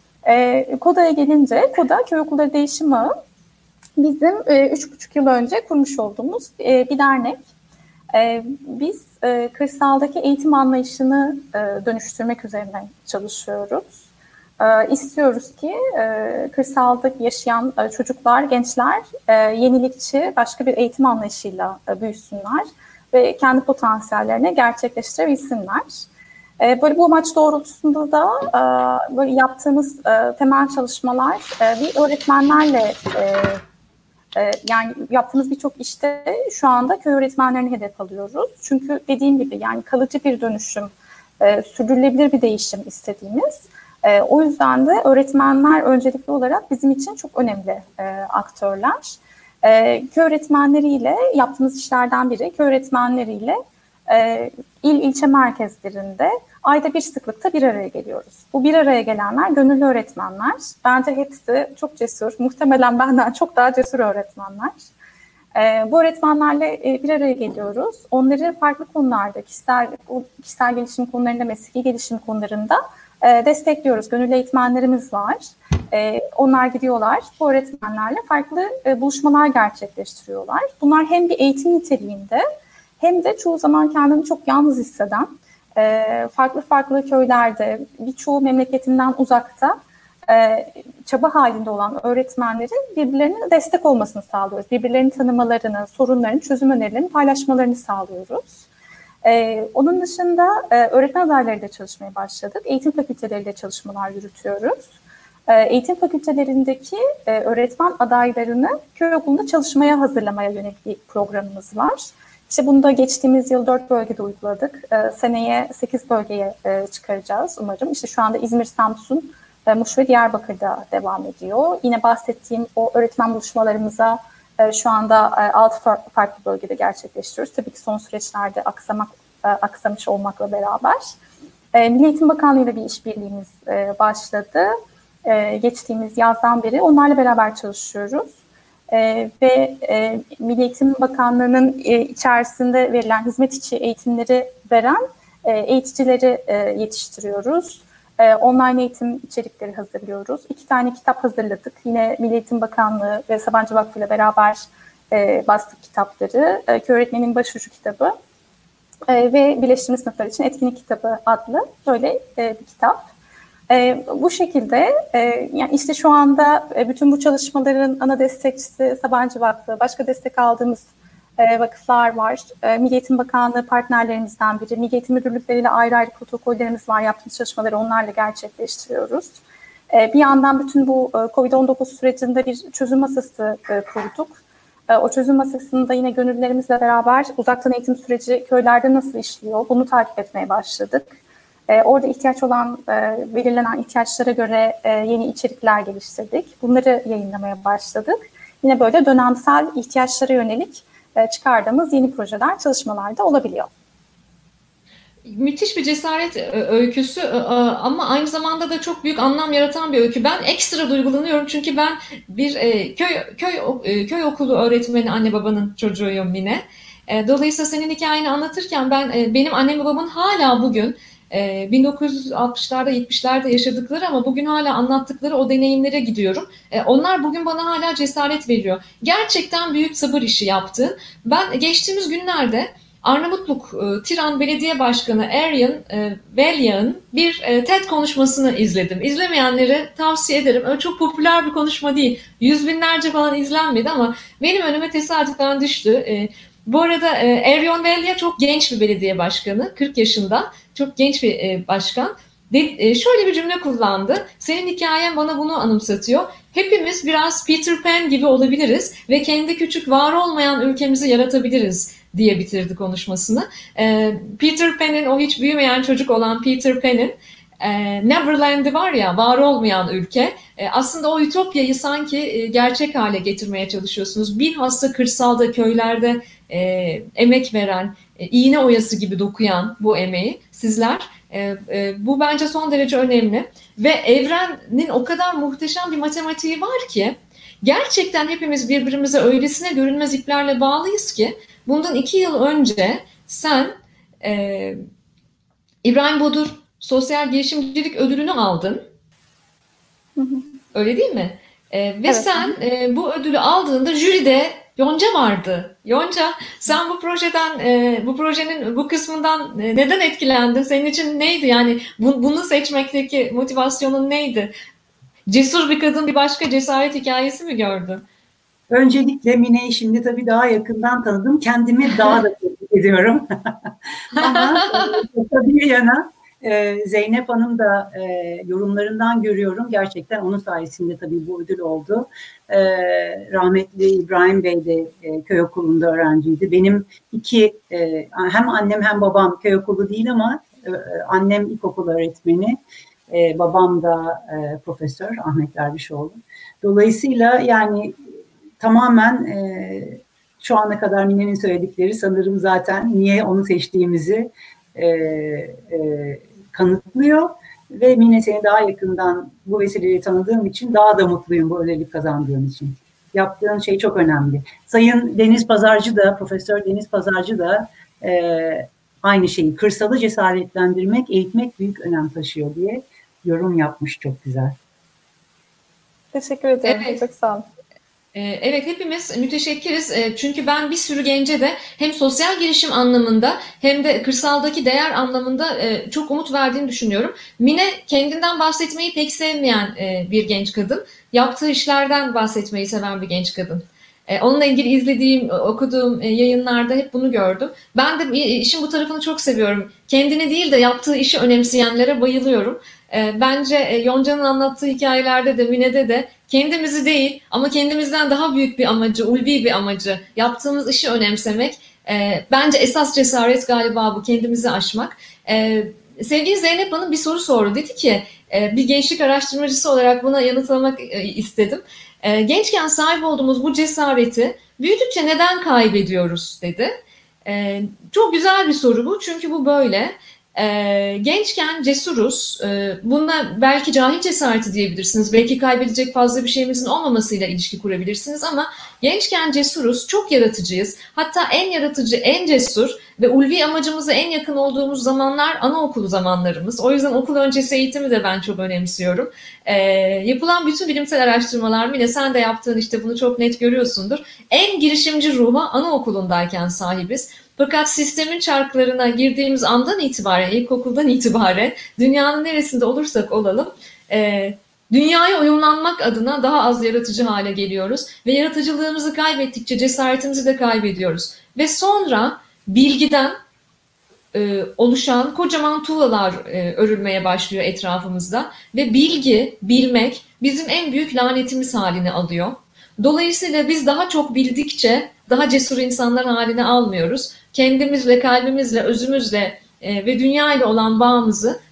E, KODA'ya gelince, KODA Köy Okulları Değişim Ağı bizim e, üç buçuk yıl önce kurmuş olduğumuz e, bir dernek. E, biz e, kırsaldaki eğitim anlayışını e, dönüştürmek üzerine çalışıyoruz. E, istiyoruz ki e, kırsalda yaşayan e, çocuklar, gençler e, yenilikçi başka bir eğitim anlayışıyla e, büyüsünler ve kendi potansiyellerini gerçekleştirebilsinler. E, böyle bu amaç doğrultusunda da e, böyle yaptığımız e, temel çalışmalar e, bir öğretmenlerle e, e, yani yaptığımız birçok işte şu anda köy öğretmenlerini hedef alıyoruz. Çünkü dediğim gibi yani kalıcı bir dönüşüm, e, sürdürülebilir bir değişim istediğimiz. E, o yüzden de öğretmenler öncelikli olarak bizim için çok önemli e, aktörler. E, köy öğretmenleriyle yaptığımız işlerden biri, köy öğretmenleriyle e, il ilçe merkezlerinde ayda bir sıklıkta bir araya geliyoruz. Bu bir araya gelenler gönüllü öğretmenler. Bence hepsi çok cesur, muhtemelen benden çok daha cesur öğretmenler. E, bu öğretmenlerle e, bir araya geliyoruz. Onları farklı konularda, kişisel, kişisel gelişim konularında, mesleki gelişim konularında e, destekliyoruz. Gönüllü eğitmenlerimiz var. E, onlar gidiyorlar, bu öğretmenlerle farklı e, buluşmalar gerçekleştiriyorlar. Bunlar hem bir eğitim niteliğinde hem de çoğu zaman kendini çok yalnız hisseden, e, farklı farklı köylerde, birçoğu memleketinden uzakta e, çaba halinde olan öğretmenlerin birbirlerine destek olmasını sağlıyoruz. Birbirlerini tanımalarını, sorunlarını, çözüm önerilerini paylaşmalarını sağlıyoruz. Ee, onun dışında e, öğretmen adaylarıyla çalışmaya başladık. Eğitim fakülteleriyle çalışmalar yürütüyoruz. Ee, eğitim fakültelerindeki e, öğretmen adaylarını köy okulunda çalışmaya hazırlamaya yönelik bir programımız var. İşte bunu da geçtiğimiz yıl dört bölgede uyguladık. Ee, seneye sekiz bölgeye e, çıkaracağız umarım. İşte şu anda İzmir, Samsun, e, Muş ve Diyarbakır'da devam ediyor. Yine bahsettiğim o öğretmen buluşmalarımıza e, şu anda e, altı farklı bölgede gerçekleştiriyoruz. Tabii ki son süreçlerde aksamak, e, aksamış olmakla beraber. E, Milli Eğitim Bakanlığı ile bir işbirliğimiz e, başladı. E, geçtiğimiz yazdan beri onlarla beraber çalışıyoruz. Ee, ve e, Milli Eğitim Bakanlığı'nın e, içerisinde verilen hizmet içi eğitimleri veren e, eğiticileri e, yetiştiriyoruz. E, online eğitim içerikleri hazırlıyoruz. İki tane kitap hazırladık. Yine Milli Eğitim Bakanlığı ve Sabancı Vakfı ile beraber e, bastık kitapları. E, Köy Öğretmeninin Başucu kitabı e, ve Birleştirme Sınıfları için Etkinlik Kitabı adlı böyle e, bir kitap. E, bu şekilde e, yani işte şu anda e, bütün bu çalışmaların ana destekçisi Sabancı Vakfı, başka destek aldığımız e, vakıflar var. E, Milli Eğitim Bakanlığı partnerlerimizden biri. Milli Eğitim Müdürlükleriyle ayrı ayrı protokollerimiz var. Yaptığımız çalışmaları onlarla gerçekleştiriyoruz. E, bir yandan bütün bu e, kovid on dokuz sürecinde bir çözüm masası e, kurduk. E, o çözüm masasında yine gönüllülerimizle beraber uzaktan eğitim süreci köylerde nasıl işliyor bunu takip etmeye başladık. E, orada ihtiyaç olan, e, belirlenen ihtiyaçlara göre e, yeni içerikler geliştirdik. Bunları yayınlamaya başladık. Yine böyle dönemsel ihtiyaçlara yönelik e, çıkardığımız yeni projeler, çalışmalar da olabiliyor. Müthiş bir cesaret öyküsü ama aynı zamanda da çok büyük anlam yaratan bir öykü. Ben ekstra duygulanıyorum çünkü ben bir köy köy köy okulu öğretmeni anne babanın çocuğuyum Mine. Dolayısıyla senin hikayeni anlatırken ben benim annem babamın hala bugün bin dokuz yüz altmışlarda yetmişlerde yaşadıkları ama bugün hala anlattıkları o deneyimlere gidiyorum. Onlar bugün bana hala cesaret veriyor. Gerçekten büyük sabır işi yaptın. Ben geçtiğimiz günlerde Arnavutluk Tiran Belediye Başkanı Eryan Velyan'ın bir TED konuşmasını izledim. İzlemeyenlere tavsiye ederim. Öyle çok popüler bir konuşma değil. Yüz binlerce falan izlenmedi ama benim önüme tesadüfen düştü. Bu arada Eryan Velya çok genç bir belediye başkanı. kırk yaşında. Çok genç bir başkan. De, şöyle bir cümle kullandı. Senin hikayen bana bunu anımsatıyor. Hepimiz biraz Peter Pan gibi olabiliriz ve kendi küçük var olmayan ülkemizi yaratabiliriz diye bitirdi konuşmasını. Peter Pan'in, o hiç büyümeyen çocuk olan Peter Pan'in Neverland'i var ya, var olmayan ülke. Aslında o ütopyayı sanki gerçek hale getirmeye çalışıyorsunuz. Bilhassa kırsalda, köylerde emek veren, iğne oyası gibi dokuyan bu emeği sizler. Bu bence son derece önemli. Ve evrenin o kadar muhteşem bir matematiği var ki gerçekten hepimiz birbirimize öylesine görünmez iplerle bağlıyız ki bundan iki yıl önce sen e, İbrahim Bodur Sosyal Girişimcilik Ödülünü aldın. Hı hı. Öyle değil mi? E, ve evet. sen e, bu ödülü aldığında jüride Yonca vardı. Yonca, sen bu projeden, e, bu projenin bu kısmından e, neden etkilendin? Senin için neydi? Yani bu, bunu seçmekteki motivasyonun neydi? Cesur bir kadın bir başka cesaret hikayesi mi gördün? Öncelikle Mine'yi şimdi tabii daha yakından tanıdım. Kendimi daha da tebrik ediyorum. Ama tabii bir yana Zeynep Hanım da yorumlarından görüyorum. Gerçekten onun sayesinde tabii bu ödül oldu. Rahmetli İbrahim Bey de köy okulunda öğrenciydi. Benim iki, hem annem hem babam köy okulu değil ama annem ilkokul öğretmeni. Babam da profesör Ahmet Dervişoğlu. Dolayısıyla yani tamamen e, şu ana kadar Mine'nin söyledikleri sanırım zaten niye onu seçtiğimizi e, e, kanıtlıyor. Ve Mine, seni daha yakından bu vesileyle tanıdığım için daha da mutluyum bu ödülü kazandığım için. Yaptığın şey çok önemli. Sayın Deniz Pazarcı da, Profesör Deniz Pazarcı da e, aynı şeyi, kırsalı cesaretlendirmek, eğitmek büyük önem taşıyor diye yorum yapmış, çok güzel. Teşekkür ederim. Evet. Çok sağ olun. Evet, hepimiz müteşekkiriz. Çünkü ben bir sürü gence de hem sosyal girişim anlamında hem de kırsaldaki değer anlamında çok umut verdiğini düşünüyorum. Mine kendinden bahsetmeyi pek sevmeyen bir genç kadın. Yaptığı işlerden bahsetmeyi seven bir genç kadın. Onunla ilgili izlediğim, okuduğum yayınlarda hep bunu gördüm. Ben de işin bu tarafını çok seviyorum. Kendini değil de yaptığı işi önemseyenlere bayılıyorum. Bence Yonca'nın anlattığı hikayelerde de Mine'de de kendimizi değil ama kendimizden daha büyük bir amacı, ulvi bir amacı, yaptığımız işi önemsemek. Bence esas cesaret galiba bu, kendimizi aşmak. Sevgili Zeynep Hanım bir soru sordu. Dedi ki bir gençlik araştırmacısı olarak buna yanıtlamak istedim. Gençken sahip olduğumuz bu cesareti büyüdükçe neden kaybediyoruz dedi. Çok güzel bir soru bu, çünkü bu böyle. Ee, gençken cesuruz. Ee, buna belki cahil cesareti diyebilirsiniz. Belki kaybedecek fazla bir şeyimizin olmamasıyla ilişki kurabilirsiniz ama gençken cesuruz, çok yaratıcıyız. Hatta en yaratıcı, en cesur ve ulvi amacımıza en yakın olduğumuz zamanlar anaokulu zamanlarımız. O yüzden okul öncesi eğitimi de ben çok önemsiyorum. Ee, yapılan bütün bilimsel araştırmalar, Mine sen de yaptığın işte bunu çok net görüyorsundur. En girişimci ruha anaokulundayken sahibiz. Fakat sistemin çarklarına girdiğimiz andan itibaren, ilkokuldan itibaren dünyanın neresinde olursak olalım, e, dünyaya uyumlanmak adına daha az yaratıcı hale geliyoruz. Ve yaratıcılığımızı kaybettikçe cesaretimizi de kaybediyoruz. Ve sonra bilgiden e, oluşan kocaman tuğlalar e, örülmeye başlıyor etrafımızda. Ve bilgi, bilmek bizim en büyük lanetimiz haline alıyor. Dolayısıyla biz daha çok bildikçe daha cesur insanlar haline almıyoruz. Kendimizle, kalbimizle, özümüzle e, ve dünya ile olan bağımızı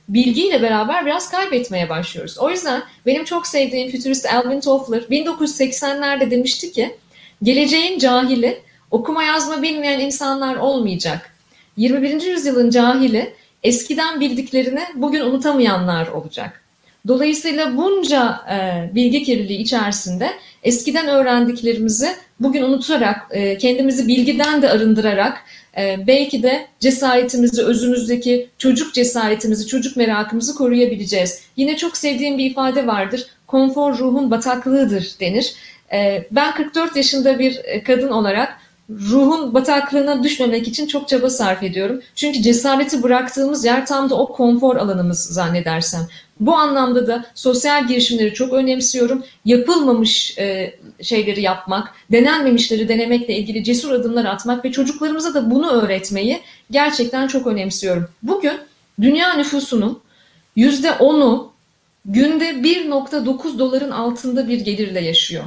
bilgiyle beraber biraz kaybetmeye başlıyoruz. O yüzden benim çok sevdiğim fütürist Alvin Toffler bin dokuz yüz seksenlerde demişti ki geleceğin cahili okuma yazma bilmeyen insanlar olmayacak. yirmi birinci yüzyılın cahili eskiden bildiklerini bugün unutamayanlar olacak. Dolayısıyla bunca e, bilgi kirliliği içerisinde eskiden öğrendiklerimizi bugün unutarak, e, kendimizi bilgiden de arındırarak e, belki de cesaretimizi, özümüzdeki çocuk cesaretimizi, çocuk merakımızı koruyabileceğiz. Yine çok sevdiğim bir ifade vardır. Konfor ruhun bataklığıdır denir. E, ben kırk dört yaşında bir kadın olarak ruhun bataklığına düşmemek için çok çaba sarf ediyorum. Çünkü cesareti bıraktığımız yer tam da o konfor alanımız zannedersem. Bu anlamda da sosyal girişimleri çok önemsiyorum. Yapılmamış e, şeyleri yapmak, denenmemişleri denemekle ilgili cesur adımlar atmak ve çocuklarımıza da bunu öğretmeyi gerçekten çok önemsiyorum. Bugün dünya nüfusunun yüzde onu günde bir nokta dokuz doların altında bir gelirle yaşıyor.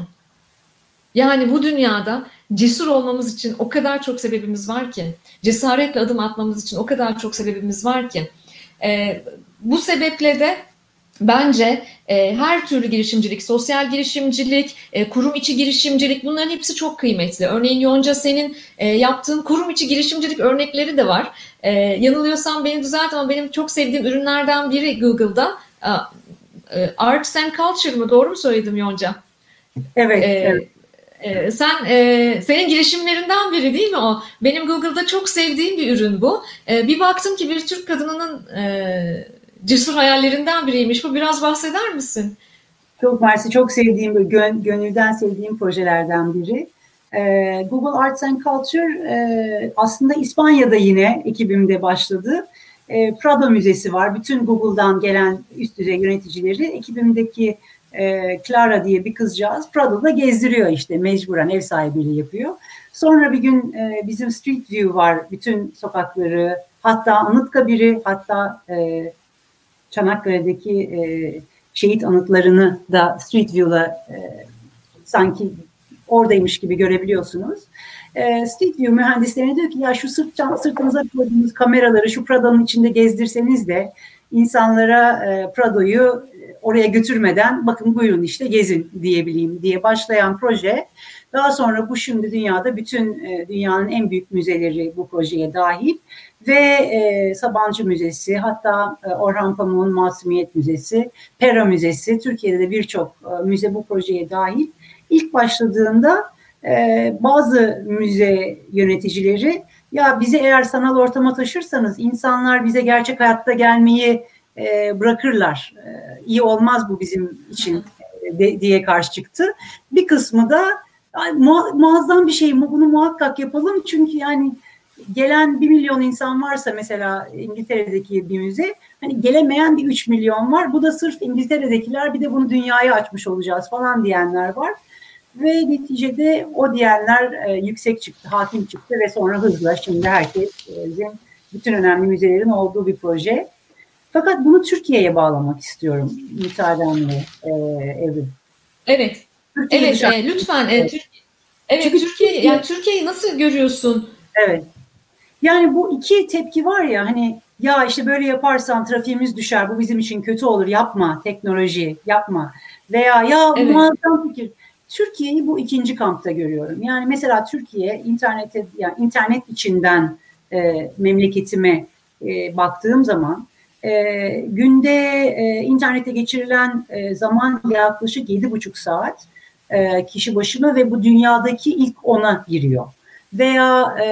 Yani bu dünyada cesur olmamız için o kadar çok sebebimiz var ki, cesaretle adım atmamız için o kadar çok sebebimiz var ki. E, bu sebeple de bence e, her türlü girişimcilik, sosyal girişimcilik, e, kurum içi girişimcilik bunların hepsi çok kıymetli. Örneğin Yonca senin e, yaptığın kurum içi girişimcilik örnekleri de var. E, yanılıyorsam beni düzelt ama benim çok sevdiğim ürünlerden biri Google'da e, Arts and Culture mı? Doğru mu söyledim Yonca? Evet, e, evet. Ee, sen e, senin girişimlerinden biri değil mi o? Benim Google'da çok sevdiğim bir ürün bu. Ee, bir baktım ki bir Türk kadınının e, cesur hayallerinden biriymiş. Bu biraz bahseder misin? Çok mersi, çok sevdiğim, gön, gönülden sevdiğim projelerden biri. Ee, Google Arts and Culture e, aslında İspanya'da yine ekibimde başladı. E, Prado Müzesi var. Bütün Google'dan gelen üst düzey yöneticileri ekibimdeki e, Clara diye bir kızcağız Prado'da gezdiriyor işte mecburen ev sahipliği yapıyor. Sonra bir gün e, bizim Street View var. Bütün sokakları hatta Anıtkabir'i hatta e, Çanakkale'deki e, şehit anıtlarını da Street View'la e, sanki oradaymış gibi görebiliyorsunuz. E, Street View mühendislerine diyor ki ya şu sırt, sırtınıza koyduğunuz kameraları şu Prado'nun içinde gezdirseniz de insanlara e, Prado'yu oraya götürmeden bakın buyurun işte gezin diyebileyim diye başlayan proje. Daha sonra bu şimdi dünyada bütün e, dünyanın en büyük müzeleri bu projeye dahil ve e, Sabancı Müzesi hatta e, Orhan Pamuk'un Masumiyet Müzesi, Pera Müzesi, Türkiye'de de birçok e, müze bu projeye dahil. İlk başladığında e, bazı müze yöneticileri ya bizi eğer sanal ortama taşırsanız insanlar bize gerçek hayatta gelmeyi e, bırakırlar. E, iyi olmaz bu bizim için e, de, diye karşı çıktı. Bir kısmı da mu, muazzam bir şey bunu muhakkak yapalım çünkü yani gelen bir milyon insan varsa mesela İngiltere'deki bir müze hani gelemeyen bir üç milyon var. Bu da sırf İngiltere'dekiler bir de bunu dünyaya açmış olacağız falan diyenler var. Ve neticede o diyenler e, yüksek çıktı, hakim çıktı ve sonra hızla şimdi herkesin e, bütün önemli müzelerin olduğu bir proje. Fakat bunu Türkiye'ye bağlamak istiyorum müsaadenle e, Evrim. Evet. Türkiye evet, e, lütfen. E, Türkiye, evet, Çünkü Türkiye yani Türkiye'yi nasıl görüyorsun? Evet. Yani bu iki tepki var ya hani ya işte böyle yaparsan trafiğimiz düşer, bu bizim için kötü olur, yapma, teknoloji yapma veya ya evet. muazzam fikir. Türkiye'yi bu ikinci kampta görüyorum. Yani mesela Türkiye internete yani internet içinden e, memleketime e, baktığım zaman e, günde e, internette geçirilen e, zaman yaklaşık yedi buçuk saat e, kişi başına ve bu dünyadaki ilk ona giriyor. Veya e,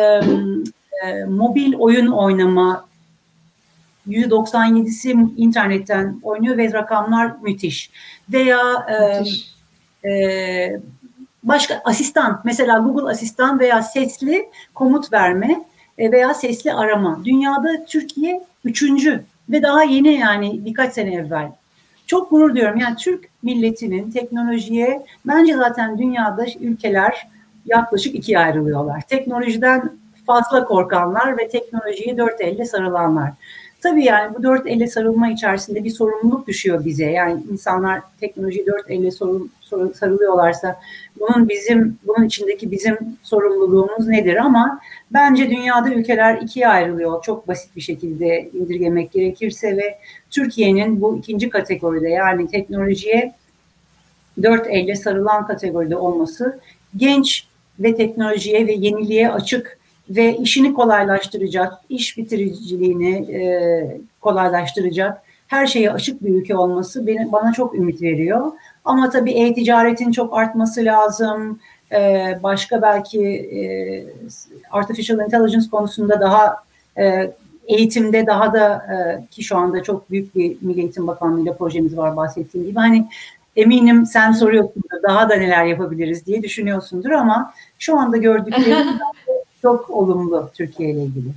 e, mobil oyun oynama yüzde doksan yedisi internetten oynuyor ve rakamlar müthiş. Veya e, müthiş. Ee, başka asistan mesela Google Asistan veya sesli komut verme veya sesli arama. Dünyada Türkiye üçüncü ve daha yeni yani birkaç sene evvel. Çok gurur duyuyorum. Yani Türk milletinin teknolojiye bence zaten dünyada ülkeler yaklaşık ikiye ayrılıyorlar. Teknolojiden fazla korkanlar ve teknolojiye dört elle sarılanlar. Tabii yani bu dört elle sarılma içerisinde bir sorumluluk düşüyor bize. Yani insanlar teknolojiye dört elle sorul, sorul, sarılıyorlarsa bunun bizim bunun içindeki bizim sorumluluğumuz nedir? Ama bence dünyada ülkeler ikiye ayrılıyor. Çok basit bir şekilde indirgemek gerekirse ve Türkiye'nin bu ikinci kategoride, yani teknolojiye dört elle sarılan kategoride olması, genç ve teknolojiye ve yeniliğe açık ve işini kolaylaştıracak, iş bitiriciliğini e, kolaylaştıracak, her şeye açık bir ülke olması beni, bana çok ümit veriyor. Ama tabii e-ticaretin çok artması lazım. E, başka belki e, artificial intelligence konusunda daha e, eğitimde daha da e, ki şu anda çok büyük bir Milli Eğitim Bakanlığı'yla projemiz var bahsettiğim gibi. Hani eminim sen soruyorsundur, daha da neler yapabiliriz diye düşünüyorsundur ama şu anda gördüklerimiz çok olumlu Türkiye ile ilgili.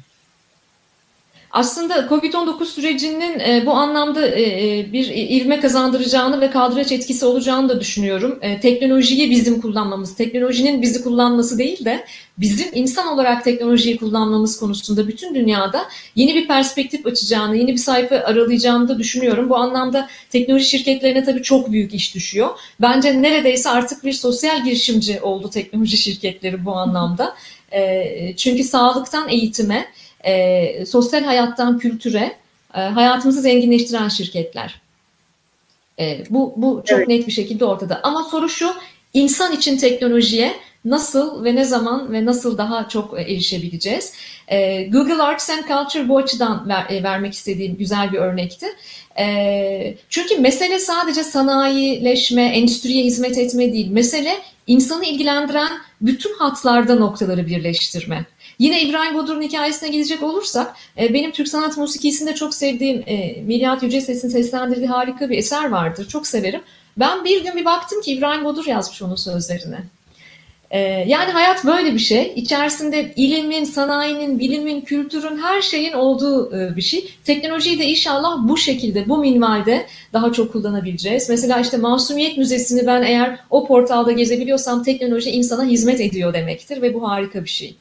Aslında kovid on dokuz sürecinin e, bu anlamda e, bir ivme kazandıracağını ve kaldıraç etkisi olacağını da düşünüyorum. E, teknolojiyi bizim kullanmamız, teknolojinin bizi kullanması değil de bizim insan olarak teknolojiyi kullanmamız konusunda bütün dünyada yeni bir perspektif açacağını, yeni bir sayfa aralayacağını da düşünüyorum. Bu anlamda teknoloji şirketlerine tabii çok büyük iş düşüyor. Bence neredeyse artık bir sosyal girişimci oldu teknoloji şirketleri bu anlamda. E, çünkü sağlıktan eğitime, E, sosyal hayattan kültüre, e, hayatımızı zenginleştiren şirketler. E, bu, bu çok evet. net bir şekilde ortada. Ama soru şu, insan için teknolojiye nasıl ve ne zaman ve nasıl daha çok erişebileceğiz? E, Google Arts and Culture bu açıdan ver, e, vermek istediğim güzel bir örnekti. E, çünkü mesele sadece sanayileşme, endüstriye hizmet etme değil. Mesele insanı ilgilendiren bütün hatlarda noktaları birleştirme. Yine İbrahim Bodur'un hikayesine gidecek olursak, benim Türk sanat musikisinde çok sevdiğim Melihat Yüceses'in seslendirdiği harika bir eser vardır. Çok severim. Ben bir gün bir baktım ki İbrahim Bodur yazmış onun sözlerini. Yani hayat böyle bir şey. İçerisinde ilimin, sanayinin, bilimin, kültürün, her şeyin olduğu bir şey. Teknolojiyi de inşallah bu şekilde, bu minvalde daha çok kullanabileceğiz. Mesela işte Masumiyet Müzesi'ni ben eğer o portalda gezebiliyorsam teknoloji insana hizmet ediyor demektir ve bu harika bir şey.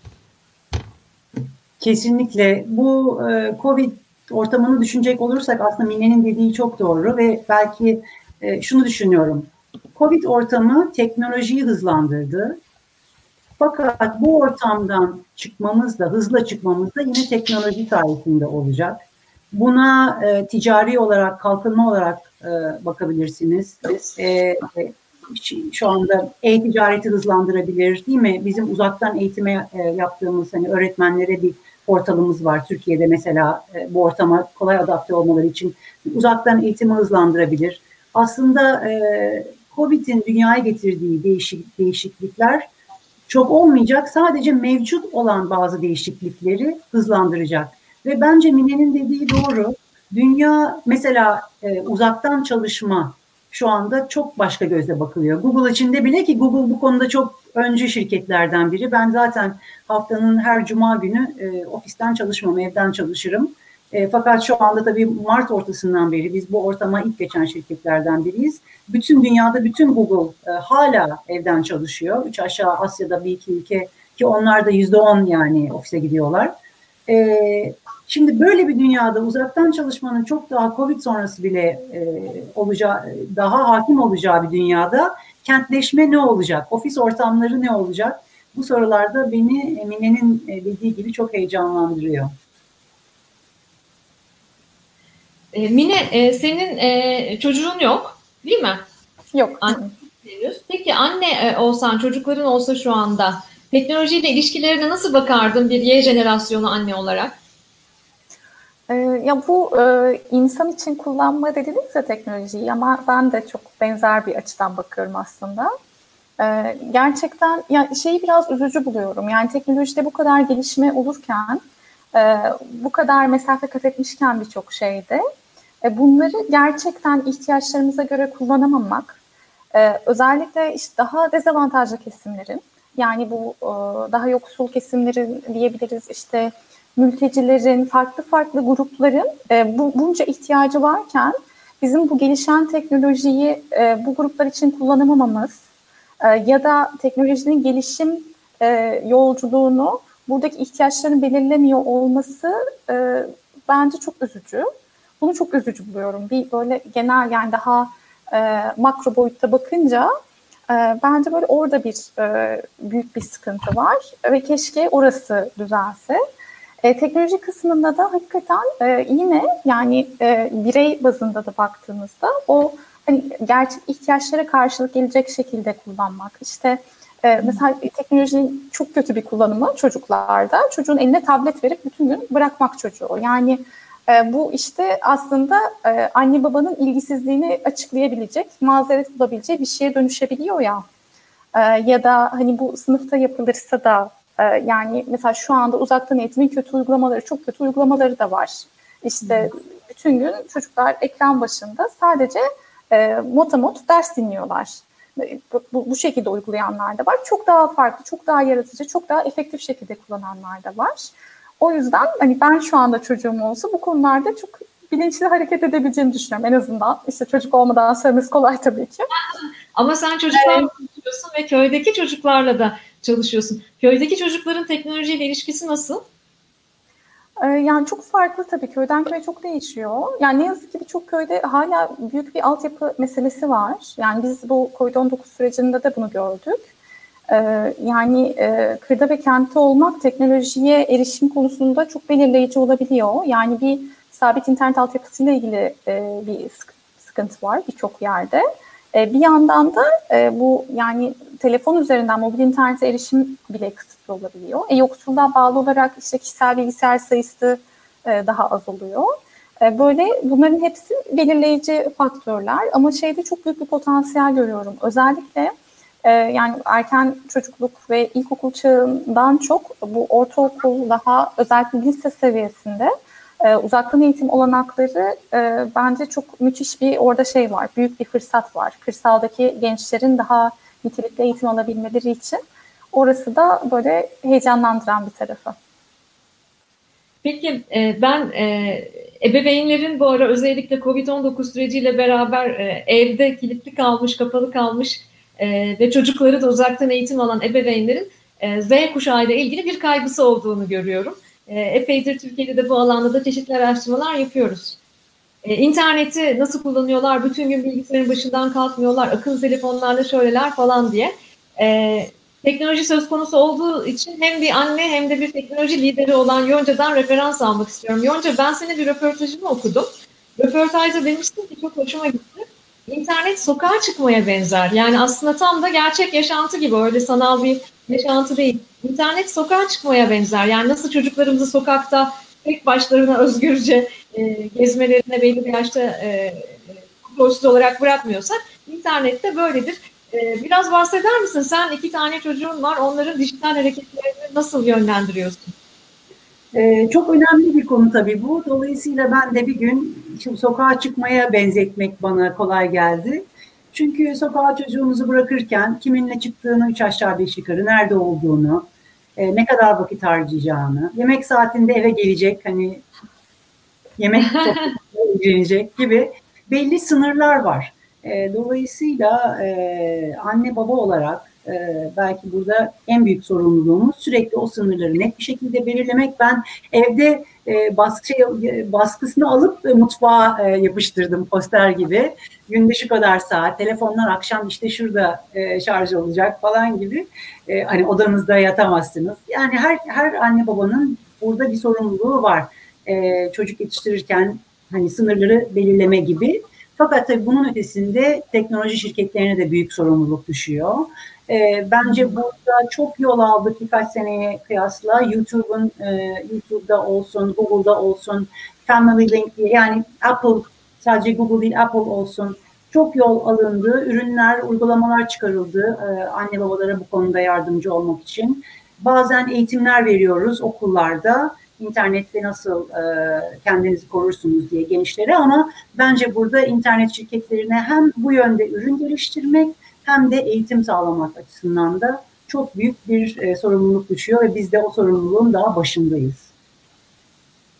Kesinlikle. Bu e, Covid ortamını düşünecek olursak aslında Mine'nin dediği çok doğru ve belki e, şunu düşünüyorum. Covid ortamı teknolojiyi hızlandırdı. Fakat bu ortamdan çıkmamız da, hızla çıkmamız da yine teknoloji sayesinde olacak. Buna e, ticari olarak, kalkınma olarak e, bakabilirsiniz. E, şu anda e-ticareti hızlandırabilir, değil mi? Bizim uzaktan eğitime e, yaptığımız, hani öğretmenlere bir portalımız var. Türkiye'de mesela e, bu ortama kolay adapte olmaları için uzaktan eğitimi hızlandırabilir. Aslında e, Covid'in dünyaya getirdiği değişik, değişiklikler çok olmayacak. Sadece mevcut olan bazı değişiklikleri hızlandıracak. Ve bence Mine'nin dediği doğru. Dünya mesela e, uzaktan çalışma şu anda çok başka gözle bakılıyor. Google içinde bile, ki Google bu konuda çok öncü şirketlerden biri. Ben zaten haftanın her cuma günü e, ofisten çalışmam, evden çalışırım. E, fakat şu anda tabii Mart ortasından beri biz bu ortama ilk geçen şirketlerden biriyiz. Bütün dünyada bütün Google e, hala evden çalışıyor. Üç aşağı Asya'da bir iki ülke, ki onlar da yüzde on yani ofise gidiyorlar. E, şimdi böyle bir dünyada uzaktan çalışmanın çok daha Covid sonrası bile e, olacağı, daha hakim olacağı bir dünyada kentleşme ne olacak? Ofis ortamları ne olacak? Bu sorularda beni Mine'nin dediği gibi çok heyecanlandırıyor. Mine, senin çocuğun yok, değil mi? Yok. Anne, peki anne olsan, çocukların olsa şu anda teknolojiyle ilişkilerine nasıl bakardın bir Y jenerasyonu anne olarak? Ee, ya bu e, insan için kullanma dediniz ya teknolojiyi, ama ben de çok benzer bir açıdan bakıyorum aslında. Ee, gerçekten ya şeyi biraz üzücü buluyorum. Yani teknolojide bu kadar gelişme olurken, e, bu kadar mesafe kat etmişken birçok şeyde e, bunları gerçekten ihtiyaçlarımıza göre kullanamamak, e, özellikle işte daha dezavantajlı kesimlerin, yani bu e, daha yoksul kesimlerin diyebiliriz, işte mültecilerin, farklı farklı grupların e, bu, bunca ihtiyacı varken bizim bu gelişen teknolojiyi e, bu gruplar için kullanamamamız e, ya da teknolojinin gelişim e, yolculuğunu buradaki ihtiyaçlarını belirlemiyor olması e, bence çok üzücü. Bunu çok üzücü buluyorum. Bir böyle genel yani daha e, makro boyutta bakınca e, bence böyle orada bir e, büyük bir sıkıntı var ve keşke orası düzelse. E, teknoloji kısmında da hakikaten e, yine yani e, birey bazında da baktığımızda o hani gerçek ihtiyaçlara karşılık gelecek şekilde kullanmak. İşte e, mesela teknolojinin çok kötü bir kullanımı çocuklarda. Çocuğun eline tablet verip bütün gün bırakmak çocuğu. Yani e, bu işte aslında e, anne babanın ilgisizliğini açıklayabilecek, mazeret bulabileceği bir şeye dönüşebiliyor ya. E, ya da hani bu sınıfta yapılırsa da e, yani mesela şu anda uzaktan eğitimin kötü uygulamaları, çok kötü uygulamaları da var. İşte hmm. bütün gün çocuklar ekran başında sadece e, motamot ders dinliyorlar. Bu, bu, bu şekilde uygulayanlar da var. Çok daha farklı, çok daha yaratıcı, çok daha efektif şekilde kullananlar da var. O yüzden hani ben şu anda çocuğum olsa bu konularda çok bilinçli hareket edebileceğini düşünüyorum. En azından işte çocuk olmadan söylemesi kolay tabii ki. Ama sen çocuklarla evet. çalışıyorsun ve köydeki çocuklarla da çalışıyorsun. Köydeki çocukların teknolojiyle ilişkisi nasıl? Yani çok farklı tabii. Köyden köye çok değişiyor. Yani ne yazık ki birçok köyde hala büyük bir altyapı meselesi var. Yani biz bu kovid on dokuz sürecinde de bunu gördük. Yani kırda ve kentte olmak teknolojiye erişim konusunda çok belirleyici olabiliyor. Yani bir sabit internet altyapısıyla ilgili bir sıkıntı var birçok yerde. Bir yandan da bu yani telefon üzerinden mobil internete erişim bile kısıtlı olabiliyor. E, yoksulluğa bağlı olarak işte kişisel bilgisayar sayısı daha az oluyor. Böyle bunların hepsi belirleyici faktörler ama şeyde çok büyük bir potansiyel görüyorum. Özellikle yani erken çocukluk ve ilkokul çağından çok bu ortaokul daha özellikle lise seviyesinde uzaktan eğitim olanakları bence çok müthiş bir orada şey var, büyük bir fırsat var. Kırsaldaki gençlerin daha nitelikli eğitim alabilmeleri için orası da böyle heyecanlandıran bir tarafı. Peki ben ebeveynlerin bu ara özellikle kovid on dokuz süreciyle beraber evde kilitli kalmış, kapalı kalmış ve çocukları da uzaktan eğitim alan ebeveynlerin Z kuşağı ile ilgili bir kaygısı olduğunu görüyorum. Epeydir Türkiye'de de bu alanda da çeşitli araştırmalar yapıyoruz. İnterneti nasıl kullanıyorlar, bütün gün bilgisayarın başından kalkmıyorlar, akıllı telefonlarla şöyleler falan diye. Teknoloji söz konusu olduğu için hem bir anne hem de bir teknoloji lideri olan Yonca'dan referans almak istiyorum. Yonca, ben senin bir röportajını okudum. Röportajda demiştin ki çok hoşuma gitti. İnternet sokağa çıkmaya benzer. Yani aslında tam da gerçek yaşantı gibi, öyle sanal bir yaşantı değil. İnternet sokağa çıkmaya benzer. Yani nasıl çocuklarımızı sokakta tek başlarına özgürce e, gezmelerine belli bir yaşta e, kontrolsüz olarak bırakmıyorsak, internette böyledir. E, biraz bahseder misin? Sen iki tane çocuğun var. Onların dijital hareketlerini nasıl yönlendiriyorsun? Ee, çok önemli bir konu tabii bu. Dolayısıyla ben de bir gün şimdi sokağa çıkmaya benzetmek bana kolay geldi. Çünkü sokağa çocuğumuzu bırakırken kiminle çıktığını, üç aşağı beş yukarı, nerede olduğunu, e, ne kadar vakit harcayacağını, yemek saatinde eve gelecek, hani yemek ilgilenecek gibi belli sınırlar var. E, dolayısıyla e, anne baba olarak e, belki burada en büyük sorumluluğumuz sürekli o sınırları net bir şekilde belirlemek. Ben evde e, baskı, baskısını alıp e, mutfağa e, yapıştırdım poster gibi. Günde şu kadar saat, telefonlar akşam işte şurada e, şarj olacak falan gibi. E, hani odanızda yatamazsınız. Yani her her anne babanın burada bir sorumluluğu var. E, çocuk yetiştirirken hani sınırları belirleme gibi. Fakat tabii bunun ötesinde teknoloji şirketlerine de büyük sorumluluk düşüyor. E, bence burada çok yol aldık birkaç seneye kıyasla. YouTube'un e, YouTube'da olsun, Google'da olsun, Family Link, yani Apple, sadece Google değil Apple olsun. Çok yol alındı, ürünler, uygulamalar çıkarıldı e, anne babalara bu konuda yardımcı olmak için. Bazen eğitimler veriyoruz okullarda. İnternette nasıl e, kendinizi korursunuz diye gençlere, ama bence burada internet şirketlerine hem bu yönde ürün geliştirmek hem de eğitim sağlamak açısından da çok büyük bir e, sorumluluk düşüyor ve biz de o sorumluluğun daha başındayız.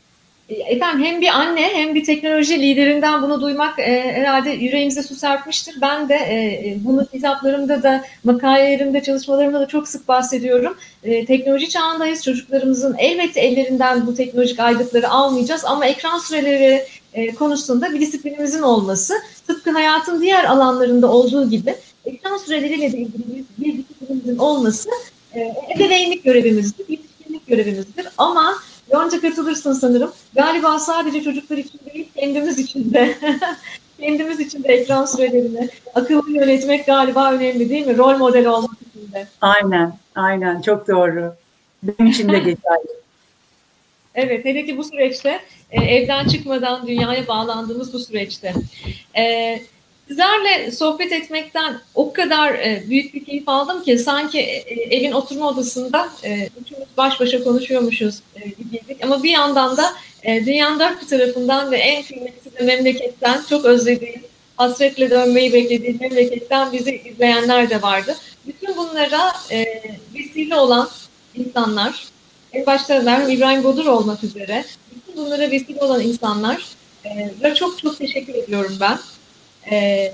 Efendim hem bir anne hem bir teknoloji liderinden bunu duymak e, herhalde yüreğimize su serpmiştir. Ben de e, bunu kitaplarımda da, makalelerimde, çalışmalarımda da çok sık bahsediyorum. E, teknoloji çağındayız. Çocuklarımızın elbette ellerinden bu teknolojik aygıtları almayacağız ama ekran süreleri e, konusunda bir disiplinimizin olması, tıpkı hayatın diğer alanlarında olduğu gibi ekran süreleriyle de ilgili bir, bir disiplinimizin olması e, ebeveynlik görevimizdir, yetişkinlik görevimizdir ama Yonca katılırsın sanırım. Galiba sadece çocuklar için değil, kendimiz için de kendimiz için de ekran sürelerini akıllı yönetmek galiba önemli değil mi? Rol model olmak için de. Aynen, aynen. Çok doğru. Benim için de geçerli. Evet, hele ki bu süreçte, e, evden çıkmadan dünyaya bağlandığımız bu süreçte. E, Sizlerle sohbet etmekten o kadar e, büyük bir keyif aldım ki sanki e, evin oturma odasında e, üçümüz baş başa konuşuyormuşuz e, gibiydik. Ama bir yandan da e, dünyanın dört bir tarafından ve en kıymetli de memleketten çok özlediğim, hasretle dönmeyi beklediğim memleketten bizi izleyenler de vardı. Bütün bunlara e, vesile olan insanlar, en başta merhum İbrahim Bodur olmak üzere, bütün bunlara vesile olan insanlar e, çok çok teşekkür ediyorum ben. Ee,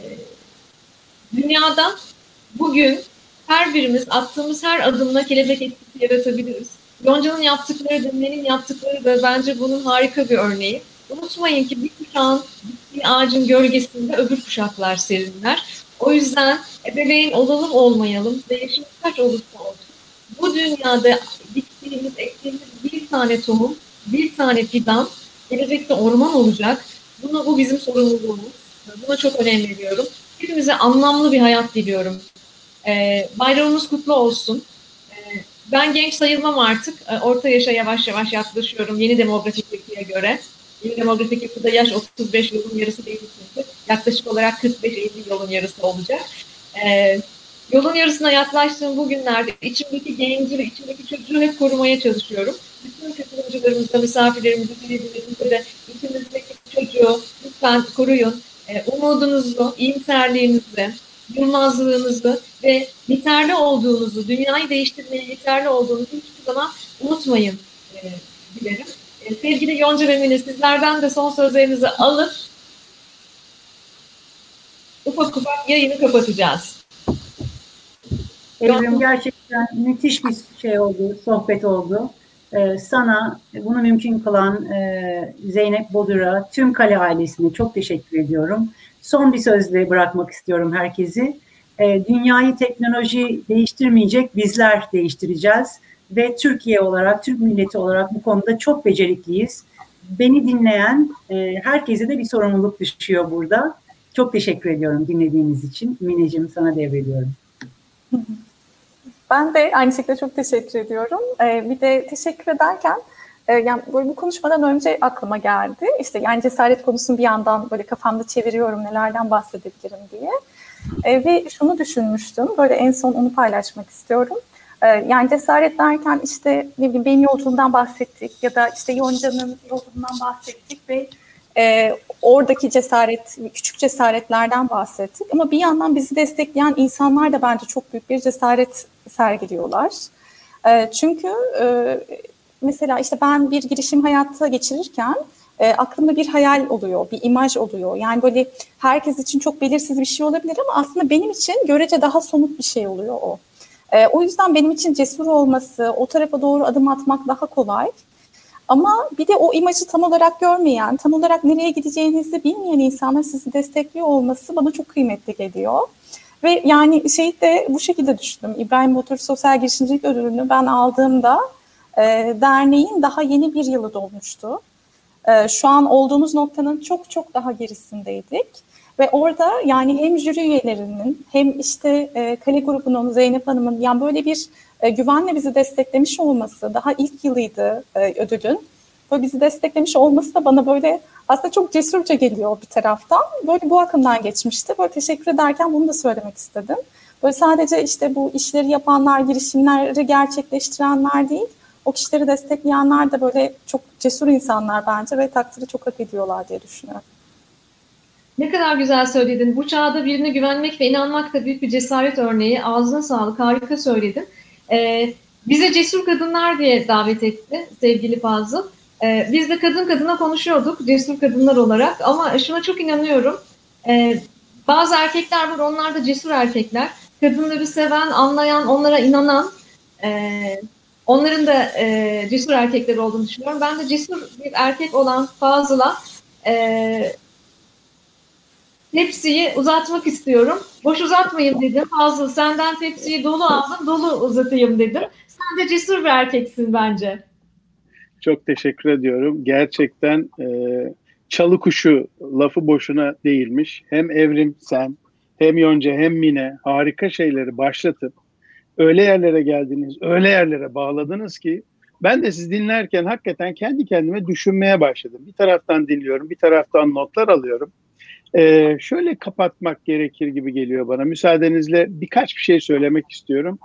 dünyada bugün her birimiz attığımız her adımla kelebek etkisi yaratabiliriz. Yonca'nın yaptıkları, Dönme'nin yaptıkları da bence bunun harika bir örneği. Unutmayın ki bir kuşağın, bir ağacın gölgesinde öbür kuşaklar serinler. O yüzden ebeveyn olalım olmayalım, değişim kaç olursa olsun. Bu dünyada diktiğimiz, ektiğimiz bir tane tohum, bir tane fidan, gelecekte orman olacak. Bunu, bu bizim sorumluluğumuz. Buna çok önem veriyorum. Hepimize anlamlı bir hayat diliyorum. Ee, bayramımız kutlu olsun. Ee, ben genç sayılmam artık. Ee, orta yaşa yavaş yavaş yaklaşıyorum yeni demografik yapıya göre. Yeni demografik yapıda yaş otuz beş yılın yarısı değil çünkü. Yaklaşık olarak kırk beş elli yılın yarısı olacak. Ee, yolun yarısına yaklaştığım bu günlerde içimdeki genci ve içimdeki çocuğu hep korumaya çalışıyorum. Bütün katılımcılarımızla, misafirlerimizle, seyircilerimizle de içimizdeki çocuğu lütfen koruyun. Umudunuzu, iyimserliğinizi, yılmazlığınızı ve yeterli olduğunuzu, dünyayı değiştirmeye yeterli olduğunuzu hiçbir zaman unutmayın e, dilerim. E, sevgili Yonca ve Mine, sizlerden de son sözlerinizi alıp ufak ufak yayını kapatacağız. Evrim, gerçekten müthiş bir şey oldu, sohbet oldu. Ee, sana bunu mümkün kılan e, Zeynep Bodur'a, tüm Kale ailesine çok teşekkür ediyorum. Son bir sözle bırakmak istiyorum herkesi. E, dünyayı teknoloji değiştirmeyecek, bizler değiştireceğiz. Ve Türkiye olarak, Türk milleti olarak bu konuda çok becerikliyiz. Beni dinleyen e, herkese de bir sorumluluk düşüyor burada. Çok teşekkür ediyorum dinlediğiniz için. Mineciğim, sana devrediyorum. Ben de aynı şekilde çok teşekkür ediyorum. Ee, bir de teşekkür ederken, e, yani böyle bu konuşmadan önce aklıma geldi. İşte yani cesaret konusunu bir yandan böyle kafamda çeviriyorum, nelerden bahsedebilirim diye. E, ve şunu düşünmüştüm, böyle en son onu paylaşmak istiyorum. E, yani cesaret derken işte ne bileyim benim yolculuğumdan bahsettik ya da işte Yonca'nın yolculuğundan bahsettik ve e, oradaki cesaret, küçük cesaretlerden bahsettik. Ama bir yandan bizi destekleyen insanlar da bence çok büyük bir cesaret sergiliyorlar. E, çünkü e, mesela işte ben bir girişim hayata geçirirken e, aklımda bir hayal oluyor, bir imaj oluyor. Yani böyle herkes için çok belirsiz bir şey olabilir ama aslında benim için görece daha somut bir şey oluyor o. E, o yüzden benim için cesur olması, o tarafa doğru adım atmak daha kolay. Ama bir de o imajı tam olarak görmeyen, tam olarak nereye gideceğinizi bilmeyen insanlar sizi destekliyor olması bana çok kıymetli geliyor. Ve yani şey de bu şekilde düşündüm. İbrahim Bodur Sosyal Girişimcilik Ödülünü ben aldığımda e, derneğin daha yeni bir yılı dolmuştu. E, şu an olduğumuz noktanın çok çok daha gerisindeydik. Ve orada yani hem jüri üyelerinin hem işte e, Kale grubunun, Zeynep Hanım'ın yani böyle bir e, güvenle bizi desteklemiş olması, daha ilk yılıydı e, ödülün. Böyle bizi desteklemiş olması da bana böyle aslında çok cesurca geliyor bir taraftan. Böyle bu akımdan geçmişti. Böyle teşekkür ederken bunu da söylemek istedim. Böyle sadece işte bu işleri yapanlar, girişimleri gerçekleştirenler değil, o kişileri destekleyenler de böyle çok cesur insanlar bence ve takdiri çok hak ediyorlar diye düşünüyorum. Ne kadar güzel söyledin. Bu çağda birine güvenmek ve inanmak da büyük bir cesaret örneği. Ağzına sağlık, harika söyledin. Ee, bize cesur kadınlar diye davet etti sevgili Fazıl. Ee, biz de kadın kadına konuşuyorduk cesur kadınlar olarak ama şuna çok inanıyorum. Ee, bazı erkekler var, onlar da cesur erkekler. Kadınları seven, anlayan, onlara inanan, e, onların da e, cesur erkekler olduğunu düşünüyorum. Ben de cesur bir erkek olan Fazıl'a e, tepsiyi uzatmak istiyorum. Boş uzatmayayım dedim. Fazıl, senden tepsiyi dolu aldım, dolu uzatayım dedim. Sen de cesur bir erkeksin bence. Çok teşekkür ediyorum. Gerçekten e, çalı kuşu lafı boşuna değilmiş. Hem Evrim sen, hem Yonca, hem Mine harika şeyleri başlatıp öyle yerlere geldiniz, öyle yerlere bağladınız ki ben de siz dinlerken hakikaten kendi kendime düşünmeye başladım. Bir taraftan dinliyorum, bir taraftan notlar alıyorum. Ee, şöyle kapatmak gerekir gibi geliyor bana. Müsaadenizle birkaç bir şey söylemek istiyorum.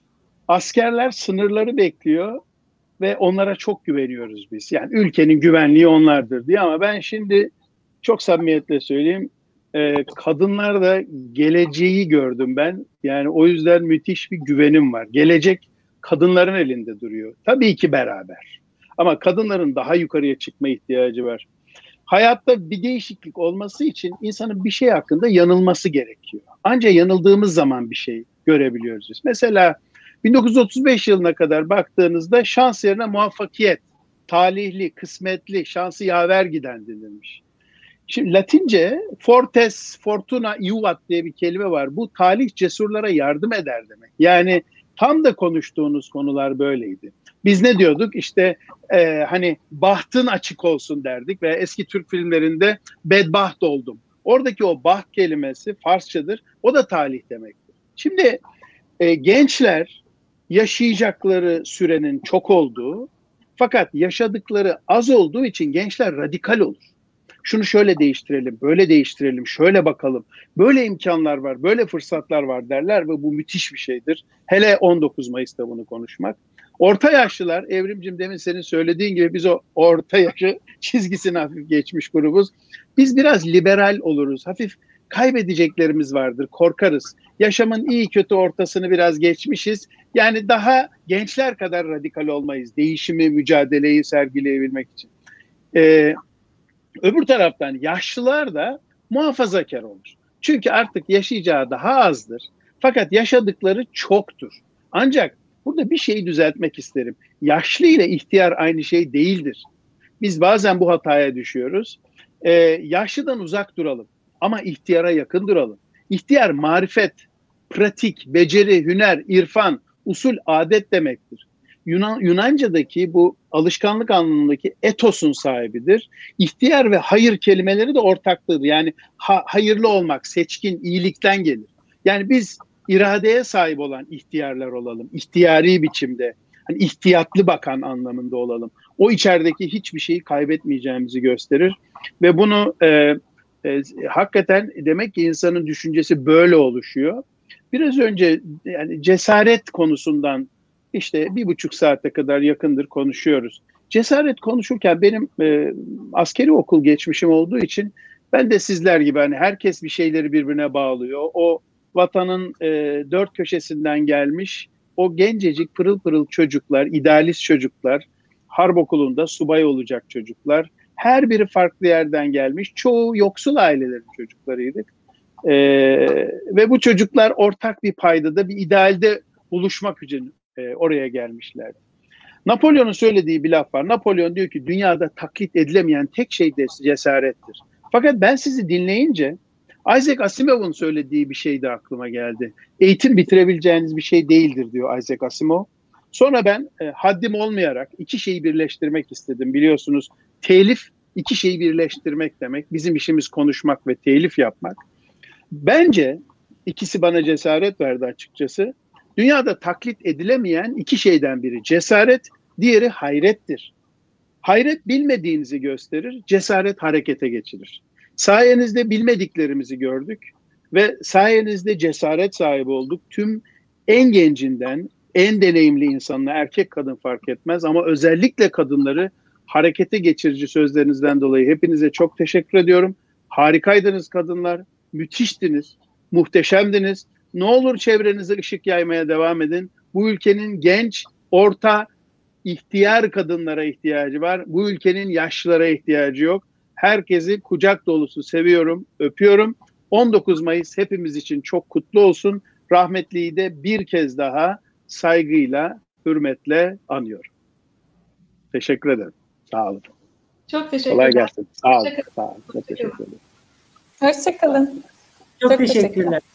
Askerler sınırları bekliyor ve onlara çok güveniyoruz biz. Yani ülkenin güvenliği onlardır diye, ama ben şimdi çok samimiyetle söyleyeyim, e, kadınlar da geleceği gördüm ben. Yani o yüzden müthiş bir güvenim var. Gelecek kadınların elinde duruyor. Tabii ki beraber. Ama kadınların daha yukarıya çıkma ihtiyacı var. Hayatta bir değişiklik olması için insanın bir şey hakkında yanılması gerekiyor. Ancak yanıldığımız zaman bir şey görebiliyoruz biz. Mesela bin dokuz yüz otuz beş yılına kadar baktığınızda şans yerine muvaffakiyet, talihli, kısmetli, şansı yaver giden denilmiş. Şimdi Latince fortes, fortuna, iuvat diye bir kelime var. Bu talih cesurlara yardım eder demek. Yani tam da konuştuğunuz konular böyleydi. Biz ne diyorduk? İşte e, hani bahtın açık olsun derdik ve eski Türk filmlerinde bedbaht oldum. Oradaki o baht kelimesi Farsçadır. O da talih demektir. Şimdi e, gençler yaşayacakları sürenin çok olduğu, fakat yaşadıkları az olduğu için gençler radikal olur. Şunu şöyle değiştirelim, böyle değiştirelim, şöyle bakalım. Böyle imkanlar var, böyle fırsatlar var derler ve bu müthiş bir şeydir. Hele on dokuz Mayıs'ta bunu konuşmak. Orta yaşlılar, Evrimcim demin senin söylediğin gibi biz o orta yaşı çizgisini hafif geçmiş grubuz. Biz biraz liberal oluruz, hafif kaybedeceklerimiz vardır, korkarız. Yaşamın iyi kötü ortasını biraz geçmişiz. Yani daha gençler kadar radikal olmayız, değişimi, mücadeleyi sergileyebilmek için. Ee, öbür taraftan yaşlılar da muhafazakar olur. Çünkü artık yaşayacağı daha azdır. Fakat yaşadıkları çoktur. Ancak burada bir şeyi düzeltmek isterim. Yaşlı ile ihtiyar aynı şey değildir. Biz bazen bu hataya düşüyoruz. Ee, yaşlıdan uzak duralım ama ihtiyara yakın duralım. İhtiyar marifet, pratik, beceri, hüner, irfan, usul, adet demektir. Yunan, Yunanca'daki bu alışkanlık anlamındaki etosun sahibidir. İhtiyar ve hayır kelimeleri de ortaktır. Yani ha, hayırlı olmak, seçkin, iyilikten gelir. Yani biz iradeye sahip olan ihtiyarlar olalım. İhtiyari biçimde, hani ihtiyatlı bakan anlamında olalım. O içerideki hiçbir şeyi kaybetmeyeceğimizi gösterir. Ve bunu e, e, hakikaten demek ki insanın düşüncesi böyle oluşuyor. Biraz önce yani cesaret konusundan işte bir buçuk saate kadar yakındır konuşuyoruz. Cesaret konuşurken benim e, askeri okul geçmişim olduğu için ben de sizler gibi hani herkes bir şeyleri birbirine bağlıyor. O vatanın e, dört köşesinden gelmiş o gencecik pırıl pırıl çocuklar, idealist çocuklar, harp okulunda subay olacak çocuklar. Her biri farklı yerden gelmiş. Çoğu yoksul ailelerin çocuklarıydık. E, ve bu çocuklar ortak bir paydada, bir idealde buluşmak için e, oraya gelmişlerdi. Napolyon'un söylediği bir laf var. Napolyon diyor ki dünyada taklit edilemeyen tek şey de cesarettir. Fakat ben sizi dinleyince Isaac Asimov'un söylediği bir şey de aklıma geldi. Eğitim bitirebileceğiniz bir şey değildir diyor Isaac Asimov. Sonra ben e, haddim olmayarak iki şeyi birleştirmek istedim. Biliyorsunuz telif iki şeyi birleştirmek demek. Bizim işimiz konuşmak ve telif yapmak. Bence ikisi bana cesaret verdi açıkçası. Dünyada taklit edilemeyen iki şeyden biri cesaret, diğeri hayrettir. Hayret bilmediğinizi gösterir, cesaret harekete geçirir. Sayenizde bilmediklerimizi gördük ve sayenizde cesaret sahibi olduk. Tüm en gencinden en deneyimli insanla, erkek kadın fark etmez ama özellikle kadınları harekete geçirici sözlerinizden dolayı hepinize çok teşekkür ediyorum. Harikaydınız kadınlar, müthiştiniz, muhteşemdiniz. Ne olur çevrenize ışık yaymaya devam edin. Bu ülkenin genç, orta, ihtiyar kadınlara ihtiyacı var. Bu ülkenin yaşlılara ihtiyacı yok. Herkesi kucak dolusu seviyorum, öpüyorum. on dokuz Mayıs hepimiz için çok kutlu olsun. Rahmetliyi de bir kez daha saygıyla, hürmetle anıyorum. Teşekkür ederim. Sağ olun. Çok teşekkürler. Kolay gelsin. Sağ olun. Hoşça kalın. Sağ olun. Çok teşekkür ederim. Hoşçakalın. Çok, Çok teşekkürler. teşekkürler.